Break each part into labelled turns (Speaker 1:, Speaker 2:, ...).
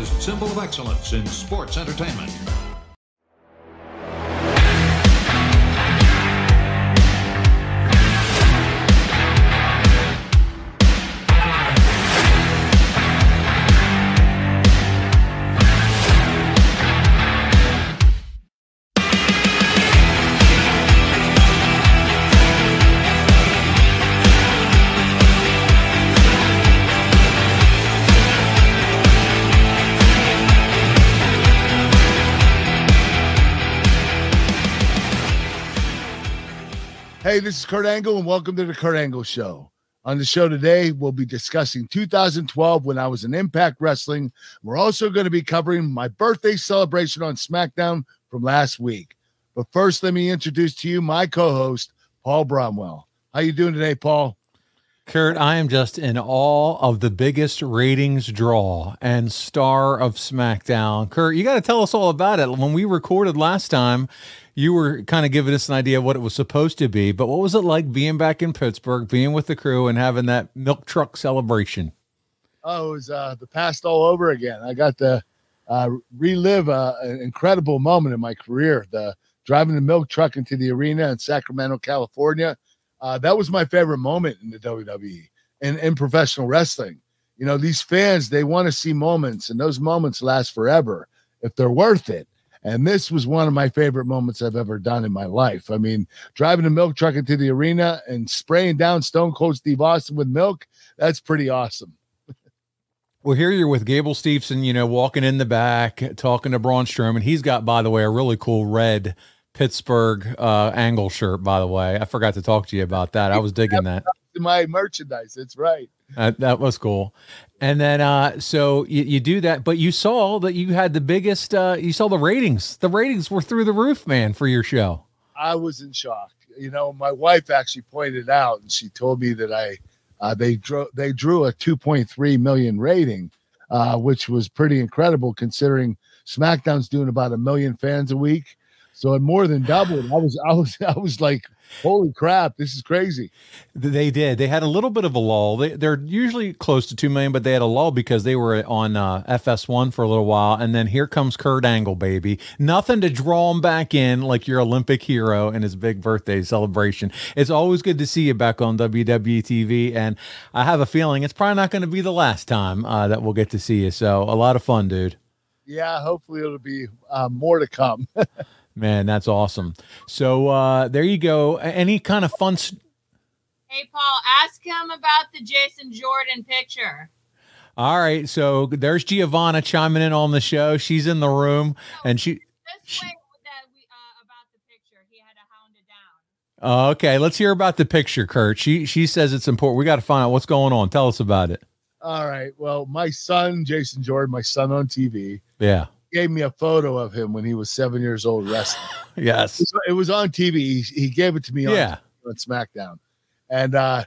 Speaker 1: America's symbol of excellence in sports entertainment.
Speaker 2: Hey, this is Kurt Angle, and welcome to the Kurt Angle Show. On the show today, we'll be discussing 2012 when I was in Impact Wrestling. We're also going to be covering my birthday celebration on SmackDown from last week. But first, let me introduce to you my co-host, Paul Bromwell. How you doing today, Paul?
Speaker 3: Kurt, I am just in awe of the biggest ratings draw and star of SmackDown. Kurt, you got to tell us all about it. When we recorded last time, you were kind of giving us an idea of what it was supposed to be, but what was it like being back in Pittsburgh, being with the crew, and having that milk truck celebration?
Speaker 2: Oh, it was the past all over again. I got to relive an incredible moment in my career, the driving the milk truck into the arena in Sacramento, California. That was my favorite moment in the WWE and in professional wrestling. You know, these fans, they want to see moments, and those moments last forever if they're worth it. And this was one of my favorite moments I've ever done in my life. I mean, driving a milk truck into the arena and spraying down Stone Cold Steve Austin with milk, that's pretty awesome.
Speaker 3: Well, here you're with Gable Steveson, you know, walking in the back, talking to Braun Strowman. He's got, by the way, a really cool red Pittsburgh Angle shirt, by the way. I forgot to talk to you about that. I was digging that.
Speaker 2: My merchandise, that's right.
Speaker 3: That was cool. And then, so you do that, but you saw that you had the biggest, you saw the ratings. The ratings were through the roof, man, for your show.
Speaker 2: I was in shock. You know, my wife actually pointed out, and she told me that they drew a 2.3 million rating, which was pretty incredible considering SmackDown's doing about 1 million fans a week. So it more than doubled. I was like, holy crap, this is crazy.
Speaker 3: They did. They had a little bit of a lull. They're usually close to 2 million, but they had a lull because they were on FS1 for a little while. And then here comes Kurt Angle, baby. Nothing to draw him back in like your Olympic hero and his big birthday celebration. It's always good to see you back on WWE TV. And I have a feeling it's probably not going to be the last time that we'll get to see you. So a lot of fun, dude.
Speaker 2: Yeah, hopefully it'll be more to come.
Speaker 3: Man, that's awesome. So there you go. Any kind of fun.
Speaker 4: Hey, Paul, ask him about the Jason Jordan picture.
Speaker 3: All right. So there's Giovanna chiming in on the show. She's in the room, and she.
Speaker 4: This way about the picture. He had to hound it down.
Speaker 3: Okay, let's hear about the picture, Kurt. She says it's important. We got to find out what's going on. Tell us about it.
Speaker 2: All right. Well, my son, Jason Jordan, my son on TV.
Speaker 3: Yeah.
Speaker 2: Gave me a photo of him when he was 7 years old wrestling.
Speaker 3: Yes.
Speaker 2: It was on TV. He gave it to me on SmackDown. And I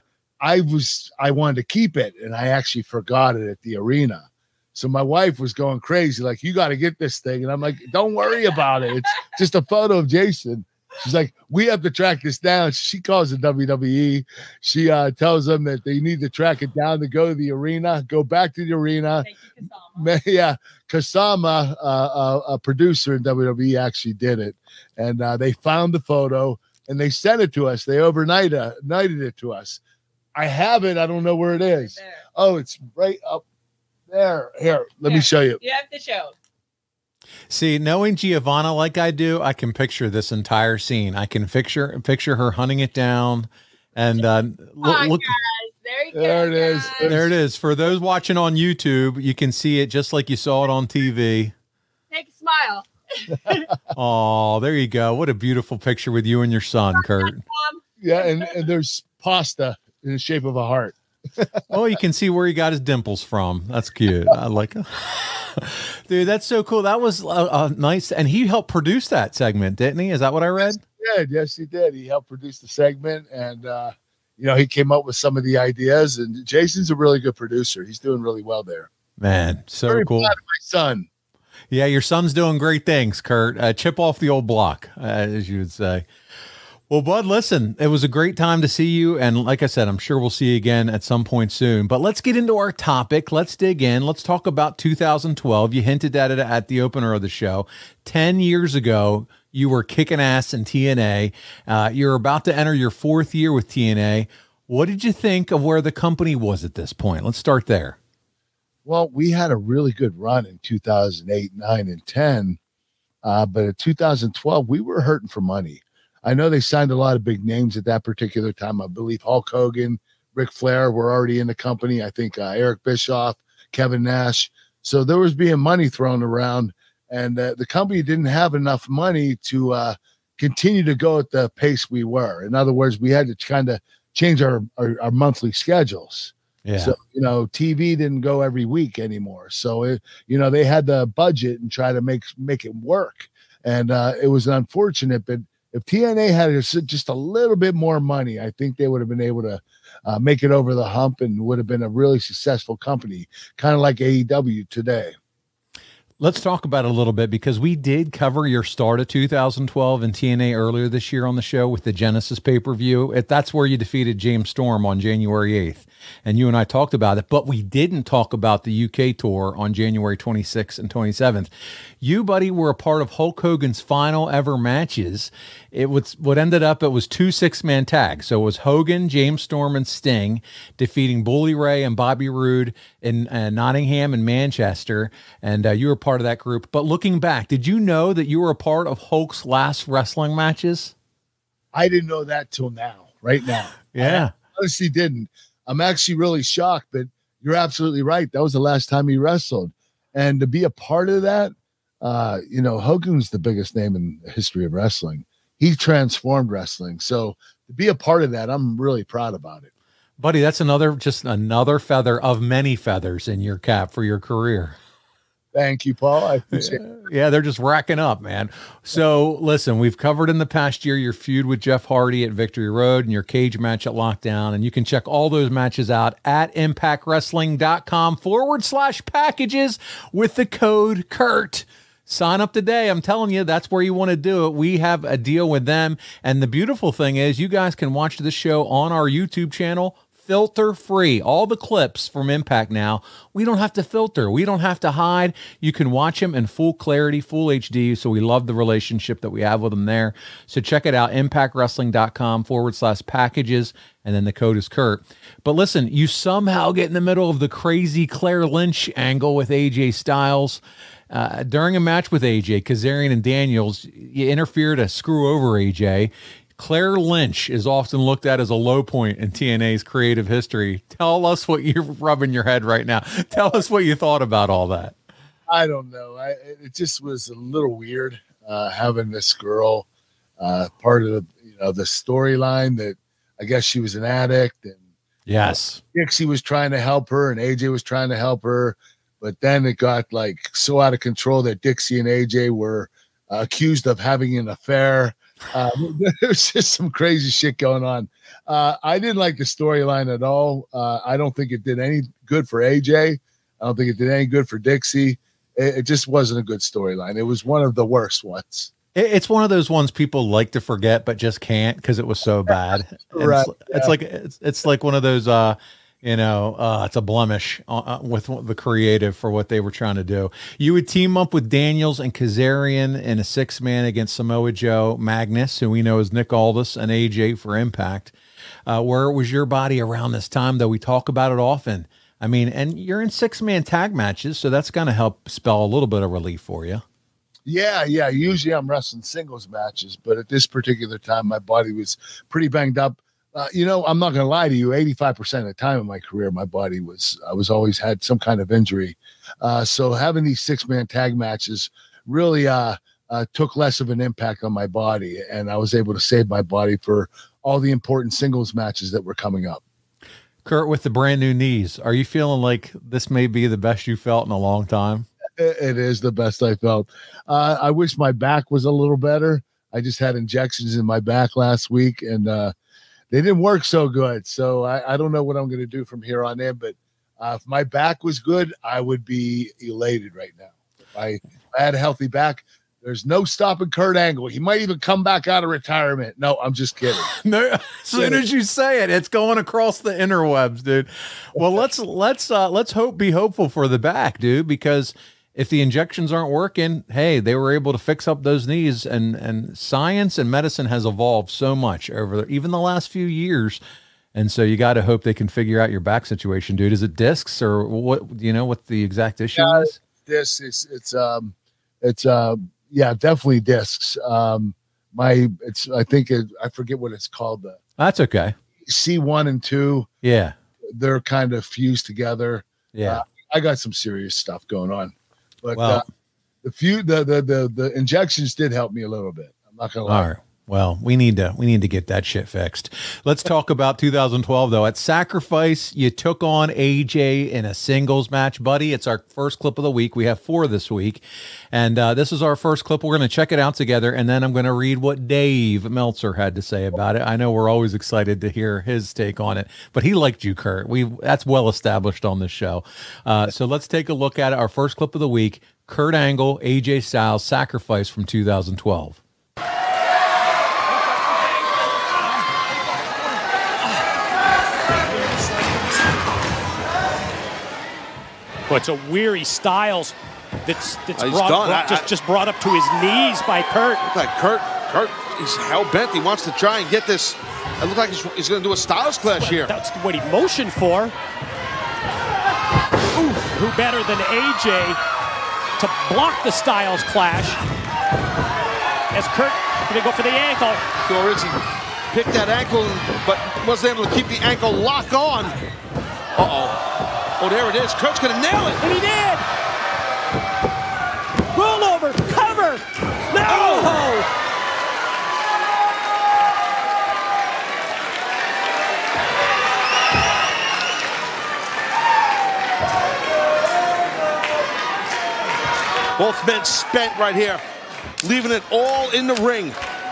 Speaker 2: wanted to keep it, and I actually forgot it at the arena. So my wife was going crazy, like, you got to get this thing. And I'm like, don't worry about it. It's just a photo of Jason. She's like, we have to track this down. She calls the WWE. She tells them that they need to track it down to go to the arena, go back to the arena. Yeah, Kasama, a producer in WWE, actually did it. And they found the photo, and they sent it to us. They overnighted it to us. I have it. I don't know where it is.
Speaker 4: Right.
Speaker 2: Oh, it's right up there. Here, let me show you.
Speaker 4: You have to show.
Speaker 3: See, knowing Giovanna like I do, I can picture this entire scene. I can picture her hunting it down, and look.
Speaker 2: There it is.
Speaker 3: There it is. For those watching on YouTube, you can see it just like you saw it on TV.
Speaker 4: Take a smile.
Speaker 3: Oh, there you go. What a beautiful picture with you and your son, Kurt.
Speaker 2: Yeah, and there's pasta in the shape of a heart.
Speaker 3: Oh, you can see where he got his dimples from. That's cute. I like it. Dude, that's so cool. That was nice. And he helped produce that segment, didn't he? Is that what I read?
Speaker 2: Yes, he did. He helped produce the segment, and he came up with some of the ideas. And Jason's a really good producer. He's doing really well there.
Speaker 3: Man, so
Speaker 2: Very
Speaker 3: cool.
Speaker 2: proud of my son.
Speaker 3: Yeah, your son's doing great things, Kurt. Chip off the old block, as you would say. Well, Bud, listen, it was a great time to see you. And like I said, I'm sure we'll see you again at some point soon. But let's get into our topic. Let's dig in. Let's talk about 2012. You hinted at it at the opener of the show. 10 years ago, you were kicking ass in TNA. You're about to enter your 4th year with TNA. What did you think of where the company was at this point? Let's start there.
Speaker 2: Well, we had a really good run in 2008, 9, and 10. But in 2012, we were hurting for money. I know they signed a lot of big names at that particular time. I believe Hulk Hogan, Ric Flair were already in the company. I think Eric Bischoff, Kevin Nash. So there was being money thrown around, and the company didn't have enough money to continue to go at the pace we were. In other words, we had to kind of change our monthly schedules.
Speaker 3: Yeah.
Speaker 2: So, TV didn't go every week anymore. So, they had the budget and try to make it work. And it was unfortunate, but if TNA had just a little bit more money, I think they would have been able to make it over the hump and would have been a really successful company, kind of like AEW today.
Speaker 3: Let's talk about it a little bit because we did cover your start of 2012 in TNA earlier this year on the show with the Genesis pay-per-view. That's where you defeated James Storm on January 8th. And you and I talked about it, but we didn't talk about the UK tour on January 26th and 27th. You, buddy, were a part of Hulk Hogan's final ever matches. It was 2 6-man tags. So it was Hogan, James Storm, and Sting defeating Bully Ray and Bobby Roode in Nottingham and Manchester. And you were part of that group. But looking back, did you know that you were a part of Hulk's last wrestling matches?
Speaker 2: I didn't know that till now, right now.
Speaker 3: Yeah.
Speaker 2: I honestly didn't. I'm actually really shocked, but you're absolutely right. That was the last time he wrestled. And to be a part of that, Hogan's the biggest name in the history of wrestling. He transformed wrestling. So to be a part of that, I'm really proud about it.
Speaker 3: Buddy, that's another feather of many feathers in your cap for your career.
Speaker 2: Thank you, Paul. I appreciate it.
Speaker 3: Yeah, they're just racking up, man. So listen, we've covered in the past year your feud with Jeff Hardy at Victory Road and your cage match at Lockdown. And you can check all those matches out at impactwrestling.com/packages with the code Kurt. Sign up today. I'm telling you, that's where you want to do it. We have a deal with them. And the beautiful thing is you guys can watch the show on our YouTube channel, filter free. All the clips from Impact now, we don't have to filter. We don't have to hide. You can watch them in full clarity, full HD. So we love the relationship that we have with them there. So check it out, impactwrestling.com/packages. And then the code is Kurt. But listen, you somehow get in the middle of the crazy Claire Lynch angle with AJ Styles. During a match with AJ, Kazarian and Daniels, you interfere to screw over AJ. Claire Lynch is often looked at as a low point in TNA's creative history. Tell us what you're rubbing your head right now. Tell us what you thought about all that.
Speaker 2: I don't know. It just was a little weird having this girl part of the storyline that I guess she was an addict and
Speaker 3: yes,
Speaker 2: Dixie was trying to help her and AJ was trying to help her. But then it got so out of control that Dixie and AJ were accused of having an affair. There's just some crazy shit going on. I didn't like the storyline at all. I don't think it did any good for AJ. I don't think it did any good for Dixie. It just wasn't a good storyline. It was one of the worst ones.
Speaker 3: It's one of those ones people like to forget, but just can't because it was so bad.
Speaker 2: Right.
Speaker 3: It's like one of those, it's a blemish with the creative for what they were trying to do. You would team up with Daniels and Kazarian in a 6-man against Samoa Joe, Magnus, who we know as Nick Aldis, and AJ for Impact. Where was your body around this time, though? We talk about it often. I mean, and you're in 6-man tag matches, so that's going to help spell a little bit of relief for you.
Speaker 2: Yeah. Usually I'm wrestling singles matches, but at this particular time, my body was pretty banged up. I'm not going to lie to you. 85% of the time in my career, I was always had some kind of injury. So having these 6-man tag matches really took less of an impact on my body, and I was able to save my body for all the important singles matches that were coming up.
Speaker 3: Kurt, with the brand new knees, are you feeling like this may be the best you felt in a long time?
Speaker 2: It is the best I felt. I wish my back was a little better. I just had injections in my back last week, and they didn't work so good. So I don't know what I'm going to do from here on in. But if my back was good, I would be elated right now. If I had a healthy back, There's no stopping Kurt Angle. He might even come back out of retirement. No, I'm just kidding.
Speaker 3: No, as soon as you say it, it's going across the interwebs, dude. Well, let's be hopeful for the back, dude, because if the injections aren't working, hey, they were able to fix up those knees, and science and medicine has evolved so much over even the last few years. And so you got to hope they can figure out your back situation, dude. Is it discs or what? Do you know what the exact issue is?
Speaker 2: Yeah, definitely discs. I forget what it's called.
Speaker 3: That's okay.
Speaker 2: C1 and 2.
Speaker 3: Yeah.
Speaker 2: They're kind of fused together.
Speaker 3: Yeah.
Speaker 2: I got some serious stuff going on, but the injections did help me a little bit. I'm not going to lie.
Speaker 3: All right. Well, we need to get that shit fixed. Let's talk about 2012 though. At Sacrifice, you took on AJ in a singles match, buddy. It's our first clip of the week. We have 4 this week, and this is our first clip. We're going to check it out together, and then I'm going to read what Dave Meltzer had to say about it. I know we're always excited to hear his take on it, but he liked you, Kurt. That's well established on this show. So let's take a look at it. Our first clip of the week: Kurt Angle, AJ Styles, Sacrifice from 2012.
Speaker 5: Well, it's a weary Styles that's just brought up to his knees by Kurt.
Speaker 6: Looks like Kurt, he's hell-bent. He wants to try and get this. It looks like he's going to do a Styles clash here.
Speaker 5: That's what he motioned for. Ooh, who better than AJ to block the Styles clash? As Kurt going to go for the ankle.
Speaker 6: Rizzi picked that ankle, but wasn't able to keep the ankle lock on. Uh-oh. Oh, there it is. Kurt's going to nail it.
Speaker 5: And he did. Roll over. Cover. No. Oh.
Speaker 6: Both men spent right here, leaving it all in the ring.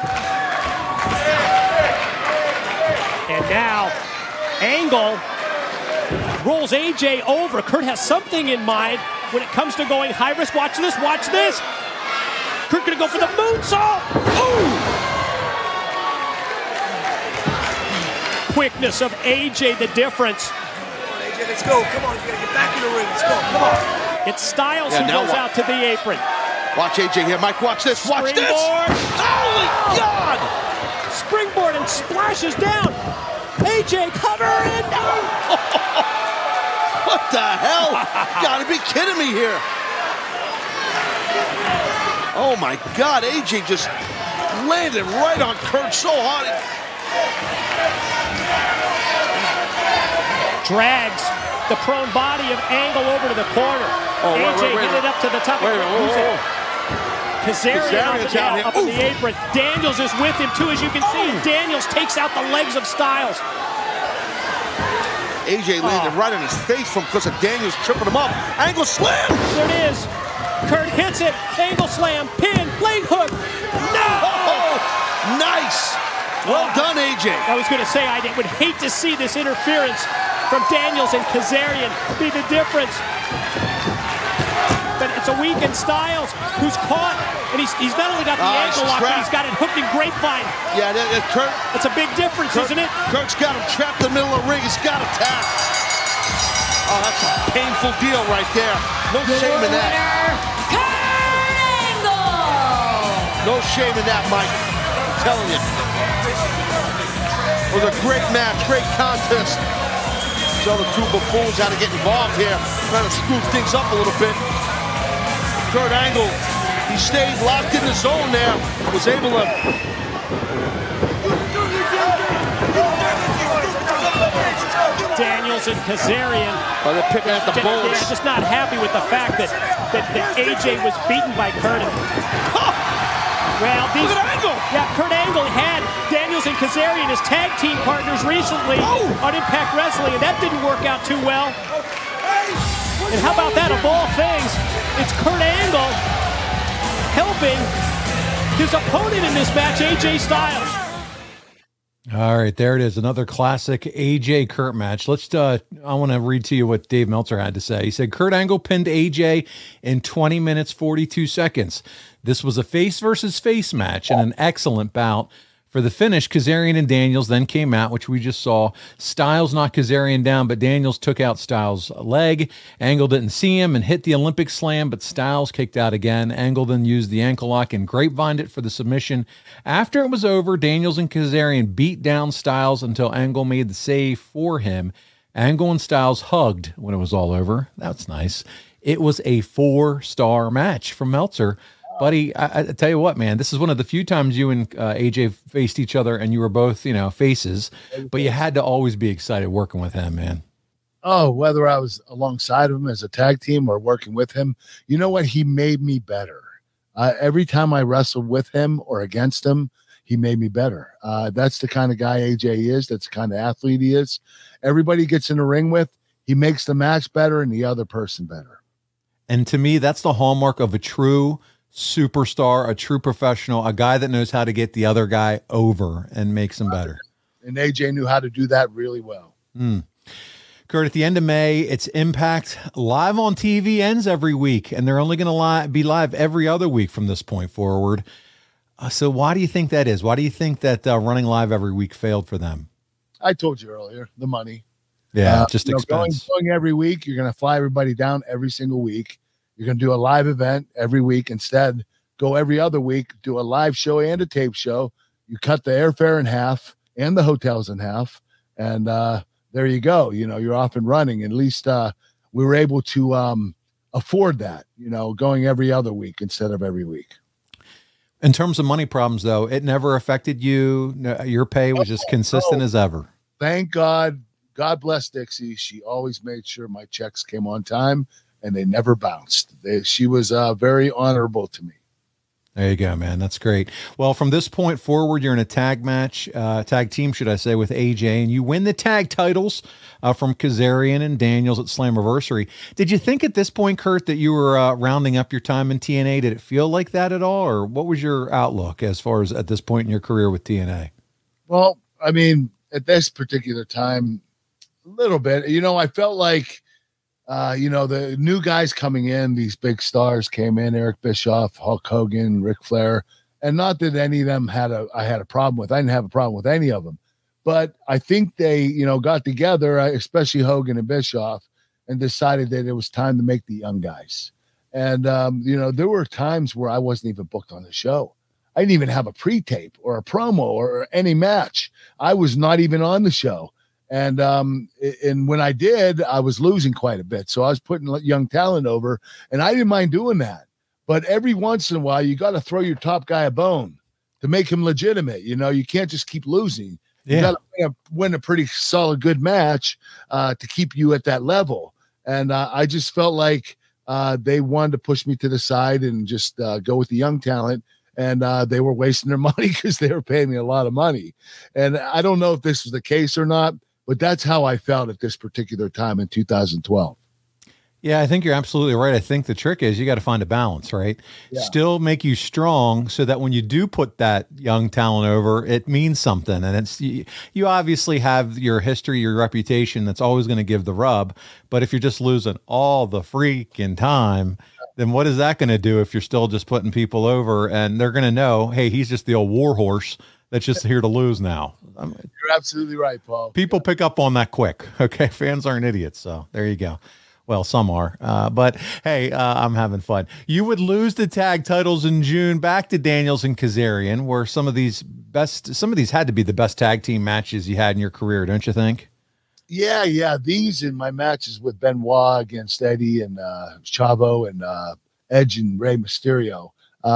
Speaker 5: And now, Angle rolls AJ over. Kurt has something in mind when it comes to going high risk. Watch this, watch this. Kurt gonna go for the moonsault. Ooh! Quickness of AJ, the difference.
Speaker 7: Come on, AJ, let's go. Come on, you gotta get back in the ring. Let's go, come on.
Speaker 5: It's Styles who goes out to the apron.
Speaker 6: Watch AJ here, Mike, watch this, watch this. Holy God!
Speaker 5: Springboard and splashes down. AJ, cover and down.
Speaker 6: What the hell? Gotta be kidding me here. Oh my God, AJ just landed right on Kurt so hard.
Speaker 5: Drags the prone body of Angle over to the corner. AJ hit it up to the top. Kazarian up in the apron. Daniels is with him too, as you can see. Daniels takes out the legs of Styles.
Speaker 6: AJ landed right on his face because of Daniels tripping him up. Angle slam!
Speaker 5: There it is. Kurt hits it. Angle slam. Pin. Leg hook. No!
Speaker 6: Oh, nice! Well done, AJ.
Speaker 5: I was going to say, I would hate to see this interference from Daniels and Kazarian be the difference. But it's a weakened Styles who's caught, and he's not only got the ankle lock, but he's got it hooked in grapevine.
Speaker 6: Yeah, Kurt.
Speaker 5: That's a big difference, isn't it?
Speaker 6: Kurt's got him trapped in the middle of the ring. He's got him tapped. Oh, that's a painful deal right there. No shame in that.
Speaker 8: Kurt Angle.
Speaker 6: No shame in that, Mike. I'm telling you. It was a great match, great contest. So the two buffoons had to get involved here, trying to screw things up a little bit. Kurt Angle, he stayed locked in the zone there, was able to...
Speaker 5: Daniels and Kazarian.
Speaker 6: Oh, they're picking at the bones.
Speaker 5: They're just not happy with the fact that AJ was beaten by Kurt. Well,
Speaker 6: look at Angle.
Speaker 5: Yeah, Kurt Angle had Daniels and Kazarian as tag team partners recently on Impact Wrestling, and that didn't work out too well. And how about that, of all things, it's Kurt Angle helping his opponent in this match, AJ Styles.
Speaker 3: All right, there it is. Another classic AJ Kurt match. I want to read to you what Dave Meltzer had to say. He said, Kurt Angle pinned AJ in 20 minutes, 42 seconds. This was a face versus face match and an excellent bout. For the finish, Kazarian and Daniels then came out, which we just saw. Styles knocked Kazarian down, but Daniels took out Styles' leg. Angle didn't see him and hit the Olympic slam, but Styles kicked out again. Angle then used the ankle lock and grapevined it for the submission. After it was over, Daniels and Kazarian beat down Styles until Angle made the save for him. Angle and Styles hugged when it was all over. That's nice. It was a 4-star match from Meltzer. Buddy, I tell you what, man, this is one of the few times you and AJ faced each other and you were both, faces, but you had to always be excited working with him, man.
Speaker 2: Oh, whether I was alongside of him as a tag team or working with him, you know what? He made me better. Every time I wrestled with him or against him, he made me better. That's the kind of guy AJ is. That's the kind of athlete he is. Everybody he gets in the ring with, he makes the match better and the other person better.
Speaker 3: And to me, that's the hallmark of a true superstar, a true professional, a guy that knows how to get the other guy over and makes him better.
Speaker 2: And AJ knew how to do that really well.
Speaker 3: Kurt, at the end of May, it's Impact live on TV ends every week, and they're only going to be live every other week from this point forward. So why do you think that is? Why do you think that running live every week failed for them?
Speaker 2: I told you earlier, the money.
Speaker 3: Yeah, just expense.
Speaker 2: Going every week, you're going to fly everybody down every single week. You're going to do a live event every week. Instead, go every other week, do a live show and a tape show. You cut the airfare in half and the hotels in half. And there you go. You're off and running. At least we were able to afford that, going every other week instead of every week.
Speaker 3: In terms of money problems, though, it never affected you. Your pay was just consistent as ever.
Speaker 2: Thank God. God bless Dixie. She always made sure my checks came on time. And they never bounced. She was very honorable to me.
Speaker 3: There you go, man. That's great. Well, from this point forward, you're in a tag team, should I say, with AJ, and you win the tag titles from Kazarian and Daniels at Slammiversary. Did you think at this point, Kurt, that you were rounding up your time in TNA? Did it feel like that at all, or what was your outlook as far as at this point in your career with TNA?
Speaker 2: Well, I mean, at this particular time, a little bit. I felt like the new guys coming in, these big stars came in, Eric Bischoff, Hulk Hogan, Ric Flair, and not that any of them I had a problem with. I didn't have a problem with any of them, but I think they, got together, especially Hogan and Bischoff, and decided that it was time to make the young guys. And, there were times where I wasn't even booked on the show. I didn't even have a pre-tape or a promo or any match. I was not even on the show. And when I did, I was losing quite a bit. So I was putting young talent over, and I didn't mind doing that. But every once in a while, you got to throw your top guy a bone to make him legitimate. You can't just keep losing. You got to win a pretty solid, good match to keep you at that level. And I just felt like they wanted to push me to the side and just go with the young talent. And they were wasting their money because they were paying me a lot of money. And I don't know if this was the case or not, but that's how I felt at this particular time in 2012.
Speaker 3: Yeah, I think you're absolutely right. I think the trick is you got to find a balance, right? Yeah. Still make you strong so that when you do put that young talent over, it means something. And it's you obviously have your history, your reputation that's always going to give the rub. But if you're just losing all the freaking time, then what is that going to do if you're still just putting people over and they're going to know, hey, he's just the old war horse that's just here to lose now.
Speaker 2: You're absolutely right, Paul.
Speaker 3: People pick up on that quick. Okay. Fans aren't idiots. So there you go. Well, some are, but hey, I'm having fun. You would lose the tag titles in June back to Daniels and Kazarian, where some of these had to be the best tag team matches you had in your career, don't you think?
Speaker 2: Yeah. These in my matches with Benoit against Eddie and Chavo and Edge and Rey Mysterio.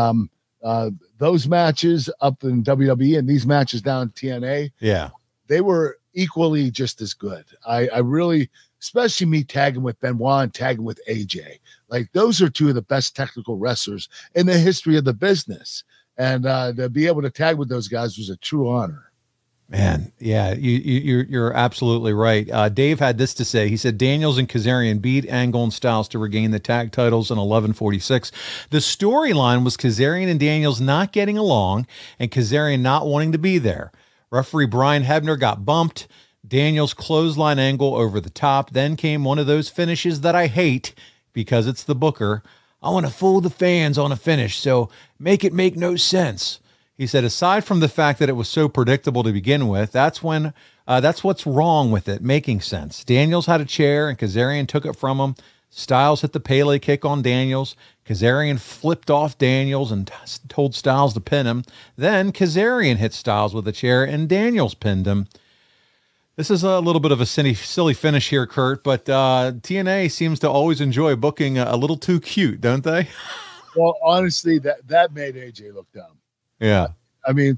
Speaker 2: Those matches up in WWE and these matches down in TNA, they were equally just as good. I really, especially me tagging with Benoit and tagging with AJ, like those are two of the best technical wrestlers in the history of the business. And to be able to tag with those guys was a true honor.
Speaker 3: Man, yeah, you're absolutely right. Dave had this to say. He said, Daniels and Kazarian beat Angle and Styles to regain the tag titles in 11:46. The storyline was Kazarian and Daniels not getting along and Kazarian not wanting to be there. Referee Brian Hebner got bumped. Daniels clothesline Angle over the top. Then came one of those finishes that I hate because it's the booker. I want to fool the fans on a finish, so make it make no sense. He said, aside from the fact that it was so predictable to begin with, that's what's wrong with it, making sense. Daniels had a chair and Kazarian took it from him. Styles hit the Pele kick on Daniels. Kazarian flipped off Daniels and told Styles to pin him. Then Kazarian hit Styles with a chair and Daniels pinned him. This is a little bit of a silly finish here, Kurt, but TNA seems to always enjoy booking a little too cute, don't they?
Speaker 2: Well, honestly, that made AJ look dumb.
Speaker 3: Yeah.
Speaker 2: I mean,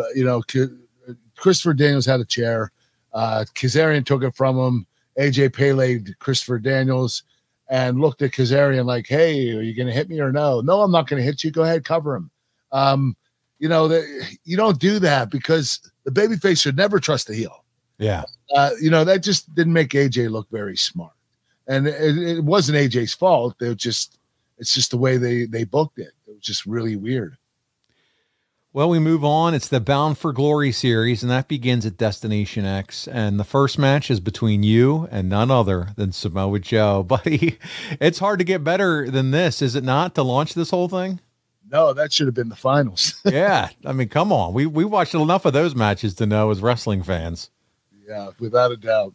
Speaker 2: Christopher Daniels had a chair. Kazarian took it from him. AJ Pele'd Christopher Daniels and looked at Kazarian like, hey, are you going to hit me or no? No, I'm not going to hit you. Go ahead, cover him. You don't do that because the babyface should never trust the heel.
Speaker 3: Yeah.
Speaker 2: That just didn't make AJ look very smart. And it wasn't AJ's fault. It's just the way they booked it. It was just really weird.
Speaker 3: Well, we move on. It's the Bound for Glory series, and that begins at Destination X. And the first match is between you and none other than Samoa Joe. Buddy, it's hard to get better than this, is it not, to launch this whole thing?
Speaker 2: No, that should have been the finals.
Speaker 3: Yeah. I mean, come on. We watched enough of those matches to know as wrestling fans.
Speaker 2: Yeah, without a doubt.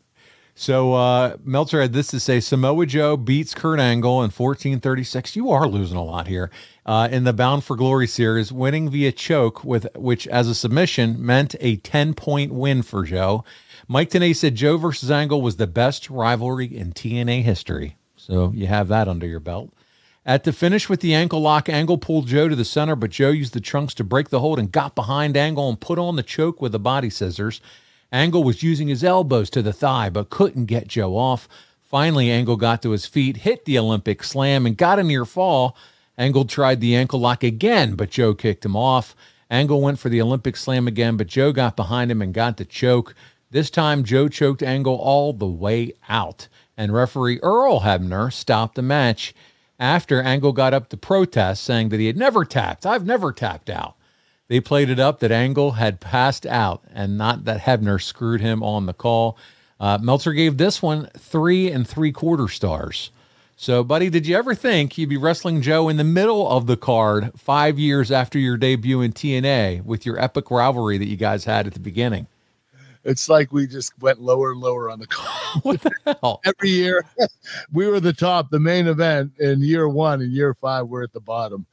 Speaker 3: So Meltzer had this to say: Samoa Joe beats Kurt Angle in 14:36. You are losing a lot here. In the Bound for Glory series, winning via choke, which as a submission meant a 10-point win for Joe. Mike Tenay said Joe versus Angle was the best rivalry in TNA history. So you have that under your belt. At the finish with the ankle lock, Angle pulled Joe to the center, but Joe used the trunks to break the hold and got behind Angle and put on the choke with the body scissors. Angle was using his elbows to the thigh, but couldn't get Joe off. Finally, Angle got to his feet, hit the Olympic slam, and got a near fall. Angle tried the ankle lock again, but Joe kicked him off. Angle went for the Olympic slam again, but Joe got behind him and got the choke. This time, Joe choked Angle all the way out, and referee Earl Hebner stopped the match after Angle got up to protest, saying that he had never tapped. I've never tapped out. They played it up that Angle had passed out and not that Hebner screwed him on the call. Meltzer gave this one 3 3/4 stars. So, buddy, did you ever think you'd be wrestling Joe in the middle of the card 5 years after your debut in TNA with your epic rivalry that you guys had at the beginning?
Speaker 2: It's like we just went lower and lower on the card.
Speaker 3: What the hell?
Speaker 2: Every year we were the top, the main event in year 1 and year 5, we're at the bottom.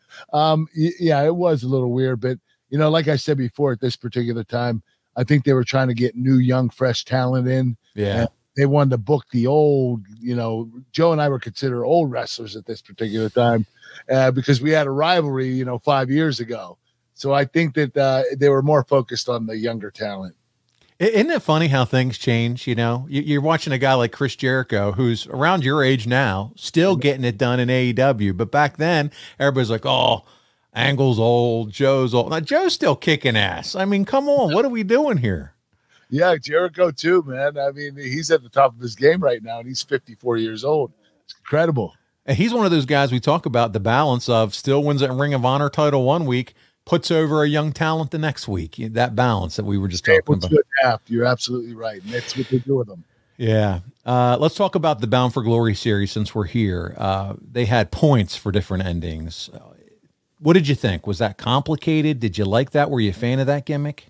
Speaker 2: Yeah, it was a little weird, but like I said before, at this particular time, I think they were trying to get new, young, fresh talent in.
Speaker 3: Yeah.
Speaker 2: They wanted to book the old, Joe and I were considered old wrestlers at this particular time because we had a rivalry, 5 years ago. So I think that they were more focused on the younger talent.
Speaker 3: Isn't it funny how things change? You're watching a guy like Chris Jericho, who's around your age now, still getting it done in AEW. But back then, everybody's like, oh, Angle's old, Joe's old. Now, Joe's still kicking ass. I mean, come on. What are we doing here?
Speaker 2: Yeah, Jericho too, man. I mean, he's at the top of his game right now, and he's 54 years old. It's incredible.
Speaker 3: And he's one of those guys we talk about, the balance of still wins a Ring of Honor title one week, puts over a young talent the next week. That balance that we were just talking about.
Speaker 2: Adapt. You're absolutely right. And that's what they do with them.
Speaker 3: Yeah. Let's talk about the Bound for Glory series since we're here. They had points for different endings. What did you think? Was that complicated? Did you like that? Were you a fan of that gimmick?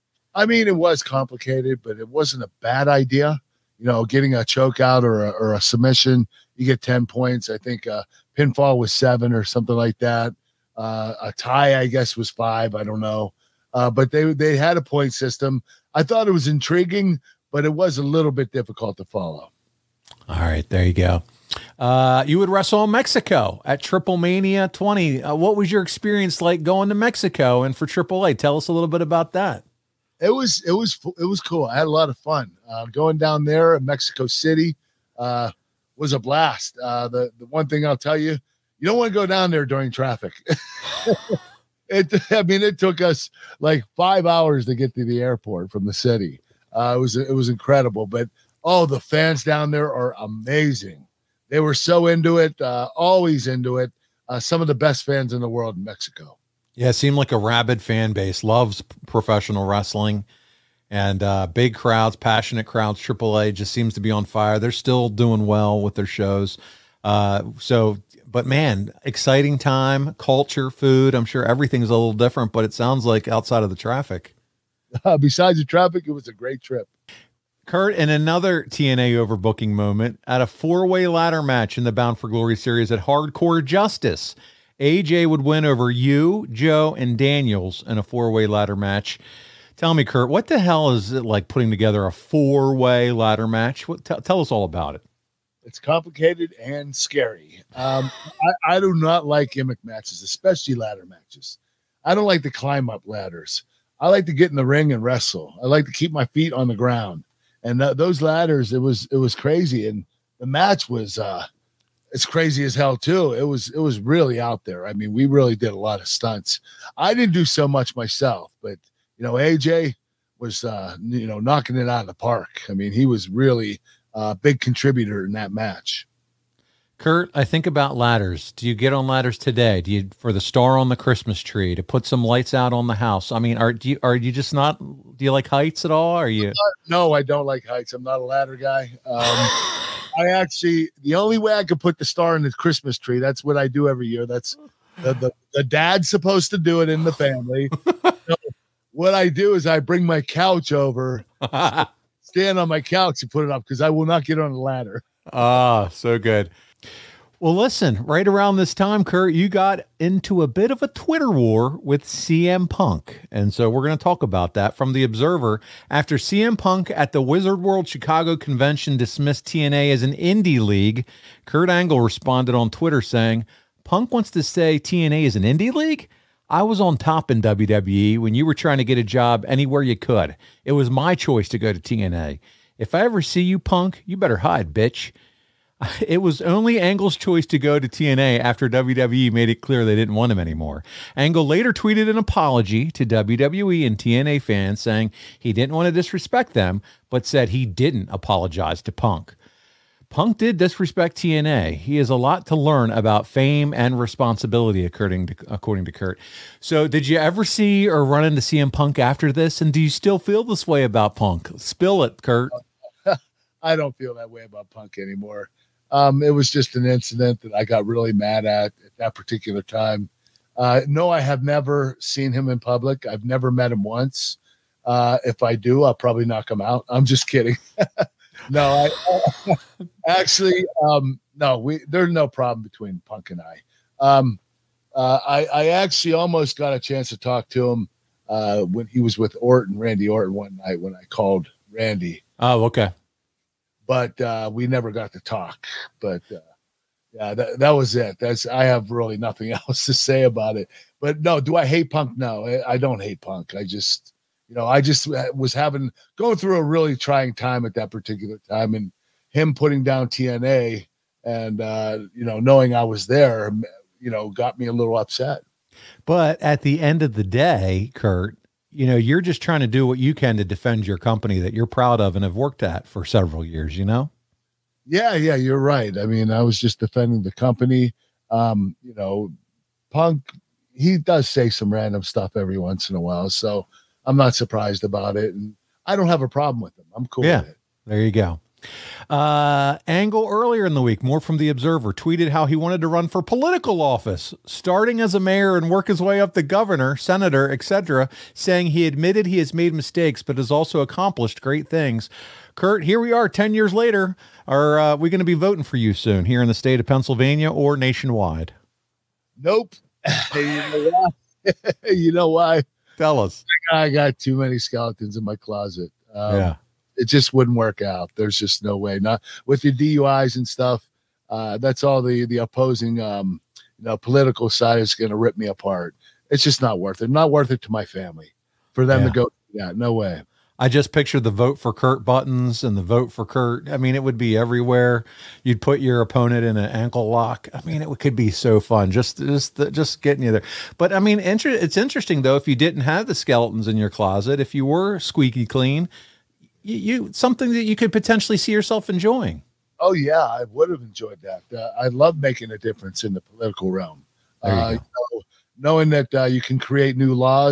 Speaker 2: I mean, it was complicated, but it wasn't a bad idea. Getting a choke out or a submission, you get 10 points. I think pinfall was 7 or something like that. A tie, I guess, was 5. I don't know. But they had a point system. I thought it was intriguing, but it was a little bit difficult to follow.
Speaker 3: All right, there you go. You would wrestle in Mexico at Triple Mania 20. What was your experience like going to Mexico and for AAA? Tell us a little bit about that.
Speaker 2: It was cool. I had a lot of fun. Going down there in Mexico City was a blast. The one thing I'll tell you, you don't want to go down there during traffic. It took us like 5 hours to get to the airport from the city. It was incredible. But the fans down there are amazing. They were so into it, always into it. Some of the best fans in the world in Mexico.
Speaker 3: Yeah, it seemed like a rabid fan base, loves professional wrestling. And big crowds, passionate crowds. AAA just seems to be on fire. They're still doing well with their shows. But man, exciting time, culture, food. I'm sure everything's a little different, but it sounds like outside of the traffic.
Speaker 2: Besides the traffic, it was a great trip.
Speaker 3: Kurt, in another TNA overbooking moment, at a 4-way ladder match in the Bound for Glory series at Hardcore Justice, AJ would win over you, Joe, and Daniels in a 4-way ladder match. Tell me, Kurt, what the hell is it like putting together a 4-way ladder match? Tell us all about it.
Speaker 2: It's complicated and scary. I do not like gimmick matches, especially ladder matches. I don't like to climb up ladders. I like to get in the ring and wrestle. I like to keep my feet on the ground. And those ladders, it was crazy. And the match was it's crazy as hell too. It was really out there. I mean, we really did a lot of stunts. I didn't do so much myself, but AJ was knocking it out of the park. I mean, he was really a big contributor in that match.
Speaker 3: Kurt, I think about ladders. Do you get on ladders today? Do you for the star on the Christmas tree, to put some lights out on the house? I mean, do you just not? Do you like heights at all? Are you?
Speaker 2: No, I don't like heights. I'm not a ladder guy. The only way I could put the star in the Christmas tree. That's what I do every year. That's the dad's supposed to do it in the family. So what I do is I bring my couch over, stand on my couch and put it up because I will not get on a ladder.
Speaker 3: Ah, so good. Well, listen, right around this time, Kurt, you got into a bit of a Twitter war with CM Punk. And so we're going to talk about that from The Observer. After CM Punk at the Wizard World Chicago convention dismissed TNA as an indie league, Kurt Angle responded on Twitter saying, Punk wants to say TNA is an indie league? I was on top in WWE when you were trying to get a job anywhere you could. It was my choice to go to TNA. If I ever see you, Punk, you better hide, bitch. It was only Angle's choice to go to TNA after WWE made it clear they didn't want him anymore. Angle later tweeted an apology to WWE and TNA fans saying he didn't want to disrespect them, but said he didn't apologize to Punk. Punk did disrespect TNA. He has a lot to learn about fame and responsibility, according to Kurt. So did you ever see or run into CM Punk after this? And do you still feel this way about Punk? Spill it, Kurt.
Speaker 2: I don't feel that way about Punk anymore. It was just an incident that I got really mad at that particular time. No, I have never seen him in public. I've never met him once. If I do, I'll probably knock him out. I'm just kidding. No, there's no problem between Punk and I. I actually almost got a chance to talk to him when he was with Randy Orton one night when I called Randy.
Speaker 3: Oh, okay.
Speaker 2: But we never got to talk. But that was it. I have really nothing else to say about it. But no, do I hate Punk? No, I don't hate Punk. I just was going through a really trying time at that particular time, and him putting down TNA and knowing I was there, got me a little upset.
Speaker 3: But at the end of the day, Kurt, you're just trying to do what you can to defend your company that you're proud of and have worked at for several years, Yeah,
Speaker 2: you're right. I mean, I was just defending the company. Punk, he does say some random stuff every once in a while, so I'm not surprised about it. And I don't have a problem with him. I'm cool with it.
Speaker 3: There you go. Angle earlier in the week, more from The Observer, tweeted how he wanted to run for political office, starting as a mayor and work his way up to governor, senator, etc., saying he admitted he has made mistakes, but has also accomplished great things. Kurt, here we are 10 years later. Are we going to be voting for you soon here in the state of Pennsylvania or nationwide?
Speaker 2: Nope. You know why?
Speaker 3: Tell us.
Speaker 2: I got too many skeletons in my closet. It just wouldn't work out. There's just no way. Not with your DUIs and stuff. That's all the opposing, political side is going to rip me apart. It's just not worth it. Not worth it to my family for them to go. Yeah, no way.
Speaker 3: I just pictured the vote for Kurt buttons and the vote for Kurt. I mean, it would be everywhere. You'd put your opponent in an ankle lock. I mean, it could be so fun just getting you there. But I mean, it's interesting though, if you didn't have the skeletons in your closet, if you were squeaky clean, you something that you could potentially see yourself enjoying.
Speaker 2: Oh yeah, I would have enjoyed that. I love making a difference in the political realm. Knowing that you can create new laws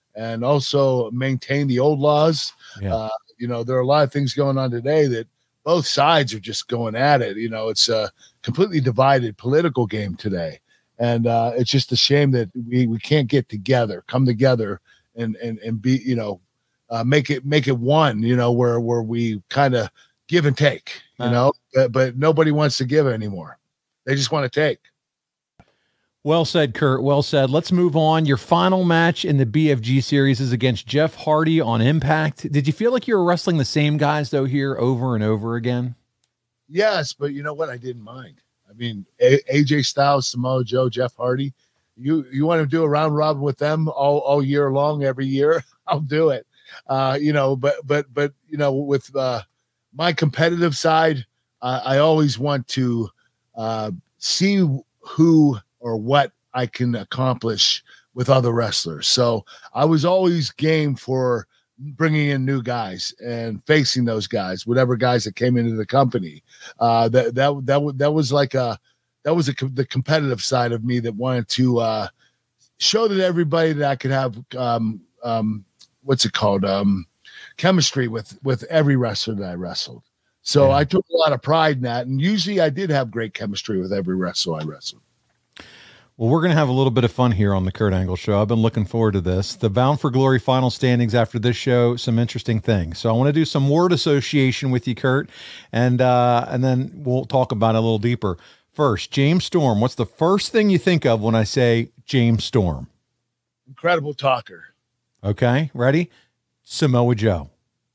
Speaker 2: and also maintain the old laws.
Speaker 3: Yeah.
Speaker 2: There are a lot of things going on today that both sides are just going at it. It's a completely divided political game today. And it's just a shame that we can't get together, come together and be, make it one, where we kind of give and take, but nobody wants to give anymore. They just want to take.
Speaker 3: Well said, Kurt. Well said. Let's move on. Your final match in the BFG series is against Jeff Hardy on Impact. Did you feel like you were wrestling the same guys, though, here over and over again?
Speaker 2: Yes, but you know what? I didn't mind. I mean, AJ Styles, Samoa Joe, Jeff Hardy. You want to do a round robin with them all year long, every year? I'll do it. But with my competitive side, I always want to see who or what I can accomplish with other wrestlers. So I was always game for bringing in new guys and facing those guys, whatever guys that came into the company. That was like the competitive side of me that wanted to show that everybody that I could have chemistry with every wrestler that I wrestled. So I took a lot of pride in that, and usually I did have great chemistry with every wrestler I wrestled.
Speaker 3: Well, we're going to have a little bit of fun here on the Kurt Angle Show. I've been looking forward to this. The Bound for Glory final standings after this show, some interesting things. So I want to do some word association with you, Kurt, and then we'll talk about it a little deeper. First, James Storm. What's the first thing you think of when I say James Storm?
Speaker 2: Incredible talker.
Speaker 3: Okay, ready? Samoa Joe.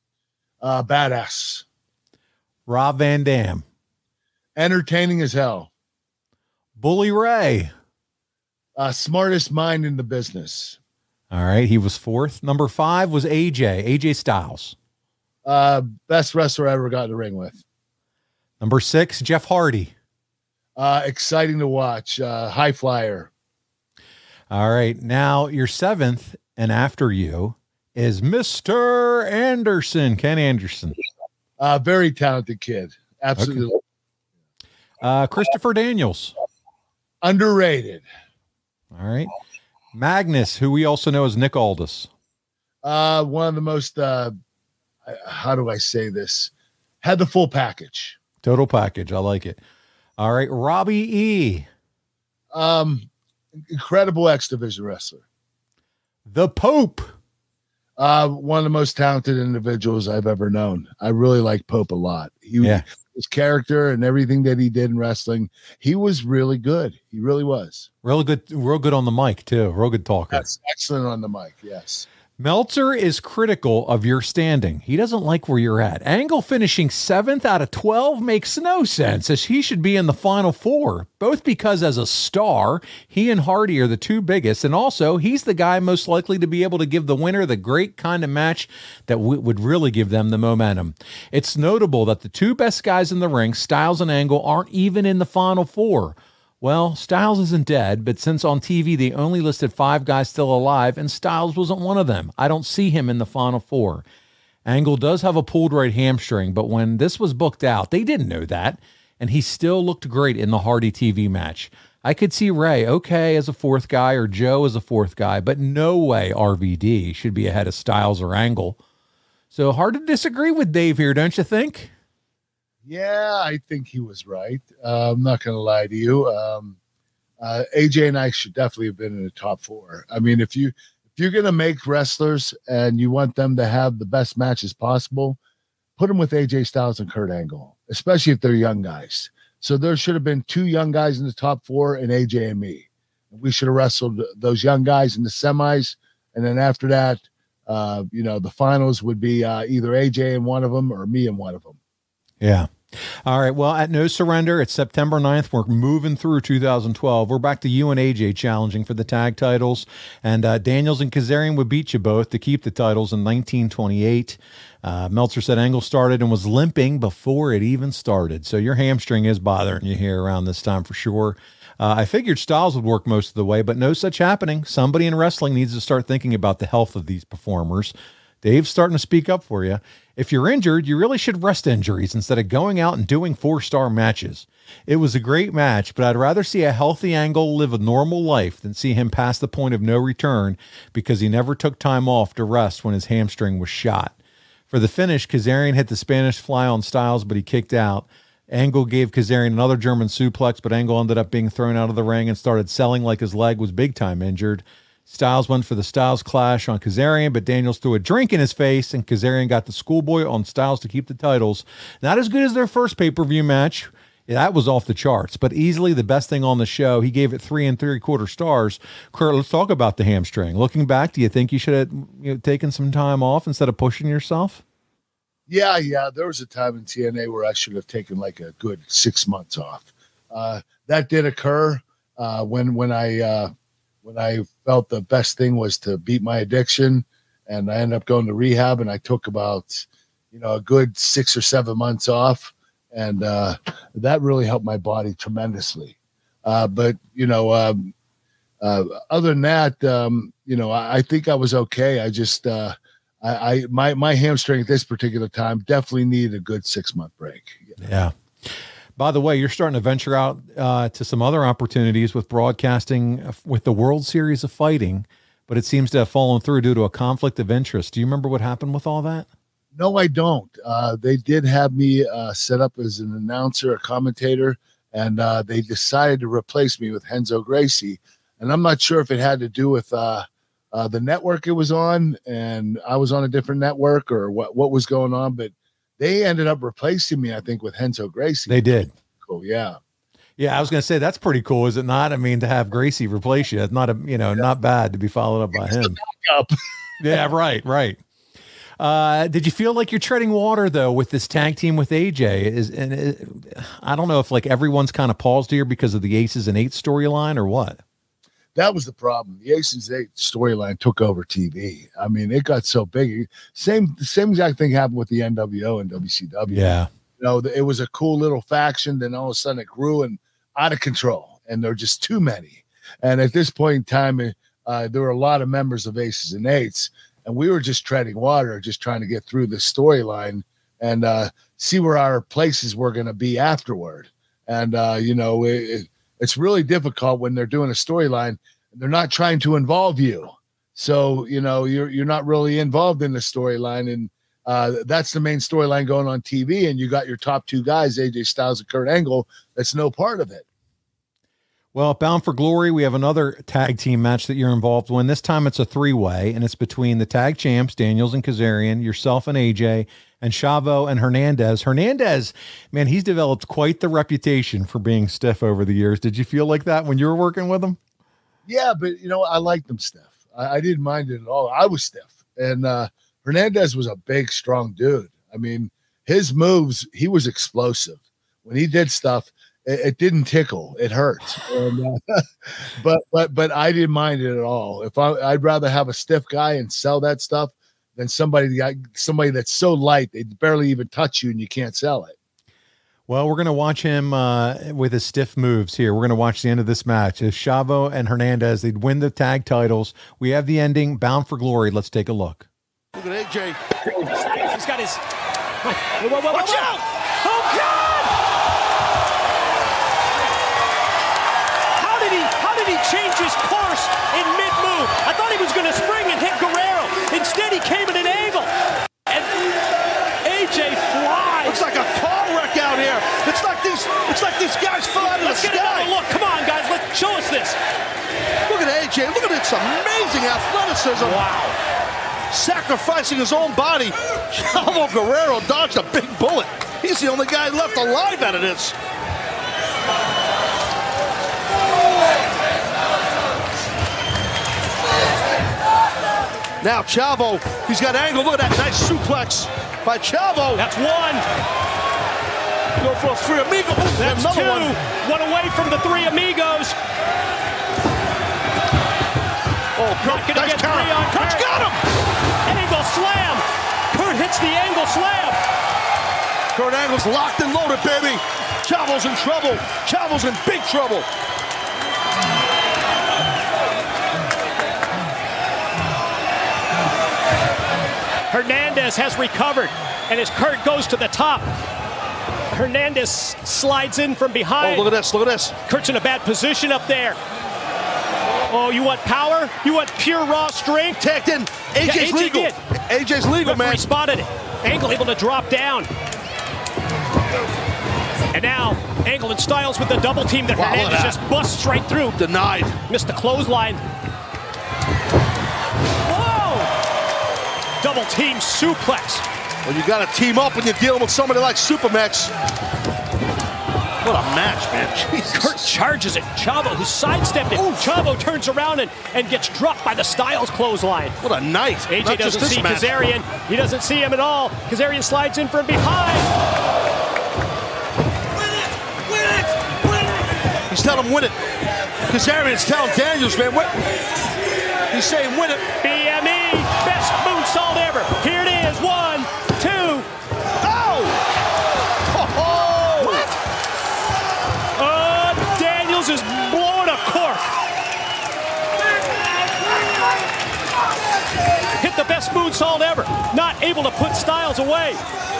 Speaker 2: Badass.
Speaker 3: Rob Van Dam.
Speaker 2: Entertaining as hell.
Speaker 3: Bully Ray.
Speaker 2: Smartest mind in the business.
Speaker 3: All right, he was fourth. Number 5 was AJ Styles.
Speaker 2: Best wrestler I ever got in the ring with.
Speaker 3: Number 6, Jeff Hardy.
Speaker 2: Exciting to watch. High flyer.
Speaker 3: All right, now your 7th, and after you, is Mr. Anderson, Ken Anderson.
Speaker 2: Very talented kid. Absolutely.
Speaker 3: Okay. Christopher Daniels.
Speaker 2: Underrated.
Speaker 3: All right. Magnus, who we also know as Nick Aldis.
Speaker 2: One of the most, how do I say this? Had the full package.
Speaker 3: Total package. I like it. All right. Robbie E.
Speaker 2: Incredible X Division wrestler.
Speaker 3: The Pope.
Speaker 2: One of the most talented individuals I've ever known. I really like Pope a lot. His character and everything that he did in wrestling, he was really good. He really was.
Speaker 3: Real good on the mic, too. Real good talker.
Speaker 2: That's excellent on the mic, yes.
Speaker 3: Meltzer is critical of your standing. He doesn't like where you're at. Angle finishing 7th out of 12 makes no sense, as he should be in the final 4, both because as a star, he and Hardy are the 2 biggest, and also he's the guy most likely to be able to give the winner the great kind of match that would really give them the momentum. It's notable that the 2 best guys in the ring, Styles and Angle, aren't even in the final 4. Well, Styles isn't dead, but since on TV they only listed 5 guys still alive, and Styles wasn't one of them, I don't see him in the final 4. Angle does have a pulled right hamstring, but when this was booked out, they didn't know that, and he still looked great in the Hardy TV match. I could see Ray okay as a 4th guy or Joe as a 4th guy, but no way RVD should be ahead of Styles or Angle. So hard to disagree with Dave here, don't you think?
Speaker 2: Yeah, I think he was right. I'm not going to lie to you. AJ and I should definitely have been in the top 4. I mean, if you're going to make wrestlers and you want them to have the best matches possible, put them with AJ Styles and Kurt Angle, especially if they're young guys. So there should have been 2 young guys in the top 4 and AJ and me. We should have wrestled those young guys in the semis. And then after that, the finals would be either AJ in one of them or me in one of them.
Speaker 3: Yeah. All right. Well, at No Surrender, it's September 9th. We're moving through 2012. We're back to you and AJ challenging for the tag titles. And Daniels and Kazarian would beat you both to keep the titles in 1928. Meltzer said Angle started and was limping before it even started. So your hamstring is bothering you here around this time for sure. I figured Styles would work most of the way, but no such happening. Somebody in wrestling needs to start thinking about the health of these performers. Dave's starting to speak up for you. If you're injured, you really should rest injuries instead of going out and doing 4-star matches. It was a great match, but I'd rather see a healthy Angle live a normal life than see him pass the point of no return because he never took time off to rest when his hamstring was shot. For the finish, Kazarian hit the Spanish fly on Styles, but he kicked out. Angle gave Kazarian another German suplex, but Angle ended up being thrown out of the ring and started selling like his leg was big-time injured. Styles went for the Styles Clash on Kazarian, but Daniels threw a drink in his face, and Kazarian got the schoolboy on Styles to keep the titles. Not as good as their first pay-per-view match. That was off the charts, but easily the best thing on the show. He gave it 3 3/4 stars. Kurt, let's talk about the hamstring. Looking back, do you think you should have taken some time off instead of pushing yourself?
Speaker 2: Yeah. There was a time in TNA where I should have taken like a good 6 months off. That did occur when I felt the best thing was to beat my addiction, and I ended up going to rehab, and I took about a good 6 or 7 months off. And that really helped my body tremendously. But other than that, I think I was okay. I just, my hamstring at this particular time definitely needed a good 6-month break.
Speaker 3: Yeah. By the way, you're starting to venture out to some other opportunities with broadcasting with the World Series of Fighting, but it seems to have fallen through due to a conflict of interest. Do you remember what happened with all that?
Speaker 2: No, I don't. They did have me set up as an announcer, a commentator, and they decided to replace me with Renzo Gracie. And I'm not sure if it had to do with the network it was on, and I was on a different network, or what was going on. But they ended up replacing me, I think, with Renzo Gracie.
Speaker 3: They did.
Speaker 2: Cool, yeah.
Speaker 3: Yeah, I was going to say that's pretty cool, is it not? I mean, to have Gracie replace you, it's not not bad to be followed up by him. Yeah, right. Did you feel like you're treading water though with this tag team with AJ? I don't know if like everyone's kind of paused here because of the Aces and 8 storyline or what.
Speaker 2: That was the problem. The Aces 8 storyline took over TV. I mean, it got so big. Same exact thing happened with the NWO and WCW.
Speaker 3: Yeah,
Speaker 2: it was a cool little faction. Then all of a sudden it grew and out of control, and there were just too many. And at this point in time, there were a lot of members of Aces and 8s. And we were just treading water, just trying to get through this storyline and see where our places were going to be afterward. And, it's really difficult when they're doing a storyline and they're not trying to involve you. So, you're not really involved in the storyline. And that's the main storyline going on TV. And you got your top 2 guys, AJ Styles and Kurt Angle. That's no part of it.
Speaker 3: Well, Bound for Glory, we have another tag team match that you're involved in. This time it's a 3-way, and it's between the tag champs, Daniels and Kazarian, yourself and AJ, and Chavo and Hernandez. Hernandez, man, he's developed quite the reputation for being stiff over the years. Did you feel like that when you were working with him?
Speaker 2: Yeah, but, I liked him stiff. I didn't mind it at all. I was stiff. And Hernandez was a big, strong dude. I mean, his moves, he was explosive. When he did stuff, it didn't tickle. It hurt. And, but I didn't mind it at all. I'd rather have a stiff guy and sell that stuff than somebody that's so light they barely even touch you and you can't sell it.
Speaker 3: Well, we're going to watch him with his stiff moves here. We're going to watch the end of this match. As Chavo and Hernandez, they'd win the tag titles. We have the ending, Bound for Glory. Let's take a look.
Speaker 6: Look at AJ.
Speaker 5: He's got his... Whoa. Watch out! Oh, God! How did he change his course in mid-move? I thought he was going to spring and hit Guerrero. Instead, he came at an angle. And AJ flies.
Speaker 6: Looks like a car wreck out here. It's like these guys fell out of the sky.
Speaker 5: Let's get another look. Come on, guys. Show us this.
Speaker 6: Look at AJ. Look at this amazing athleticism.
Speaker 5: Wow.
Speaker 6: Sacrificing his own body. Chavo Guerrero dodged a big bullet. He's the only guy left alive out of this. Now Chavo, he's got Angle. Look at that nice suplex by Chavo.
Speaker 5: That's 1.
Speaker 6: Go for a 3 Amigo.
Speaker 5: That's
Speaker 6: another
Speaker 5: 2. One away from the 3 Amigos.
Speaker 6: Oh, Kurt, nice counter. Kurt's got him.
Speaker 5: Angle slam. Kurt hits the angle slam.
Speaker 6: Kurt Angle's locked and loaded, baby. Chavo's in trouble. Chavo's in big trouble.
Speaker 5: Hernandez has recovered, and as Kurt goes to the top, Hernandez slides in from behind.
Speaker 6: Oh, look at this, look at this.
Speaker 5: Kurt's in a bad position up there. Oh, you want power? You want pure raw strength?
Speaker 6: Tagged in. AJ's
Speaker 5: AJ
Speaker 6: legal.
Speaker 5: did.
Speaker 6: AJ's legal, man.
Speaker 5: Referee spotted it. Angle able to drop down. And now, Angle and Styles with the double team that Hernandez just busts right through.
Speaker 6: Denied.
Speaker 5: Missed the clothesline. Whoa! Double team suplex.
Speaker 6: Well, you got to team up when you're dealing with somebody like Supermax. What a match, man. Jesus.
Speaker 5: Kurt charges it. Chavo, who sidestepped it. Ooh. Chavo turns around and gets dropped by the Styles clothesline.
Speaker 6: What a night.
Speaker 5: AJ doesn't see Kazarian. He doesn't see him at all. Kazarian slides in from behind.
Speaker 6: He's telling him win it. Kazarian's telling Daniels, man, what? He's saying win it.
Speaker 5: BME, best moonsault ever. Here it is, 1, 2.
Speaker 6: Oh! Oh!
Speaker 5: What? Daniels is blowing a cork. Hit the best moonsault ever. Not able to put Styles away.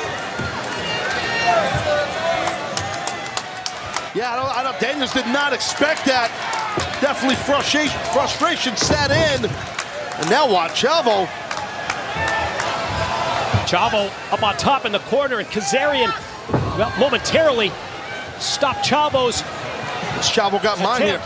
Speaker 6: Yeah, I know Daniels did not expect that. Definitely frustration set in. And now watch Chavo.
Speaker 5: Chavo up on top in the corner, and Kazarian, well, momentarily stopped Chavo's.
Speaker 6: Chavo got mine here.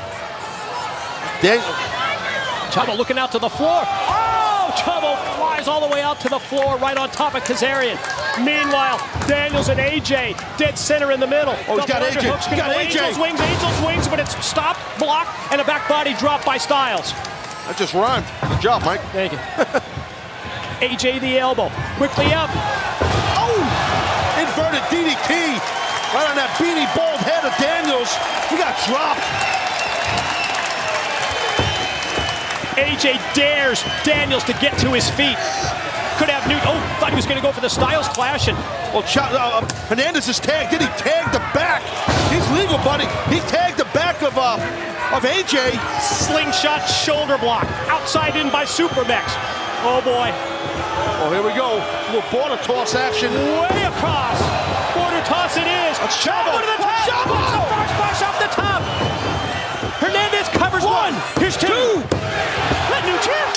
Speaker 5: Chavo looking out to the floor. Oh, Chavo flies all the way out to the floor, right on top of Kazarian. Meanwhile, Daniels and AJ dead center in the middle.
Speaker 6: Oh, he's got AJ.
Speaker 5: He's got AJ. Angels wings, but it's stopped, blocked, and a back body drop by Styles.
Speaker 6: That just rhymed. Good job, Mike.
Speaker 5: Thank you. AJ the elbow, quickly up.
Speaker 6: Oh! Inverted DDT. Right on that beanie bald head of Daniels. He got dropped.
Speaker 5: AJ dares Daniels to get to his feet. Could have Newt. Oh, thought he was going to go for the Styles clash. And
Speaker 6: well, Hernandez is tagged. Did he tag the back? He's legal, buddy. He tagged the back of AJ.
Speaker 5: Slingshot shoulder block. Outside in by Supermax. Oh, boy.
Speaker 6: Oh, here we go. A little border toss action.
Speaker 5: Way across. Border toss it is.
Speaker 6: That's Chavo.
Speaker 5: To the top.
Speaker 6: Chavo.
Speaker 5: It's a first push off the top. Hernandez covers one. Here's two. Let new champ.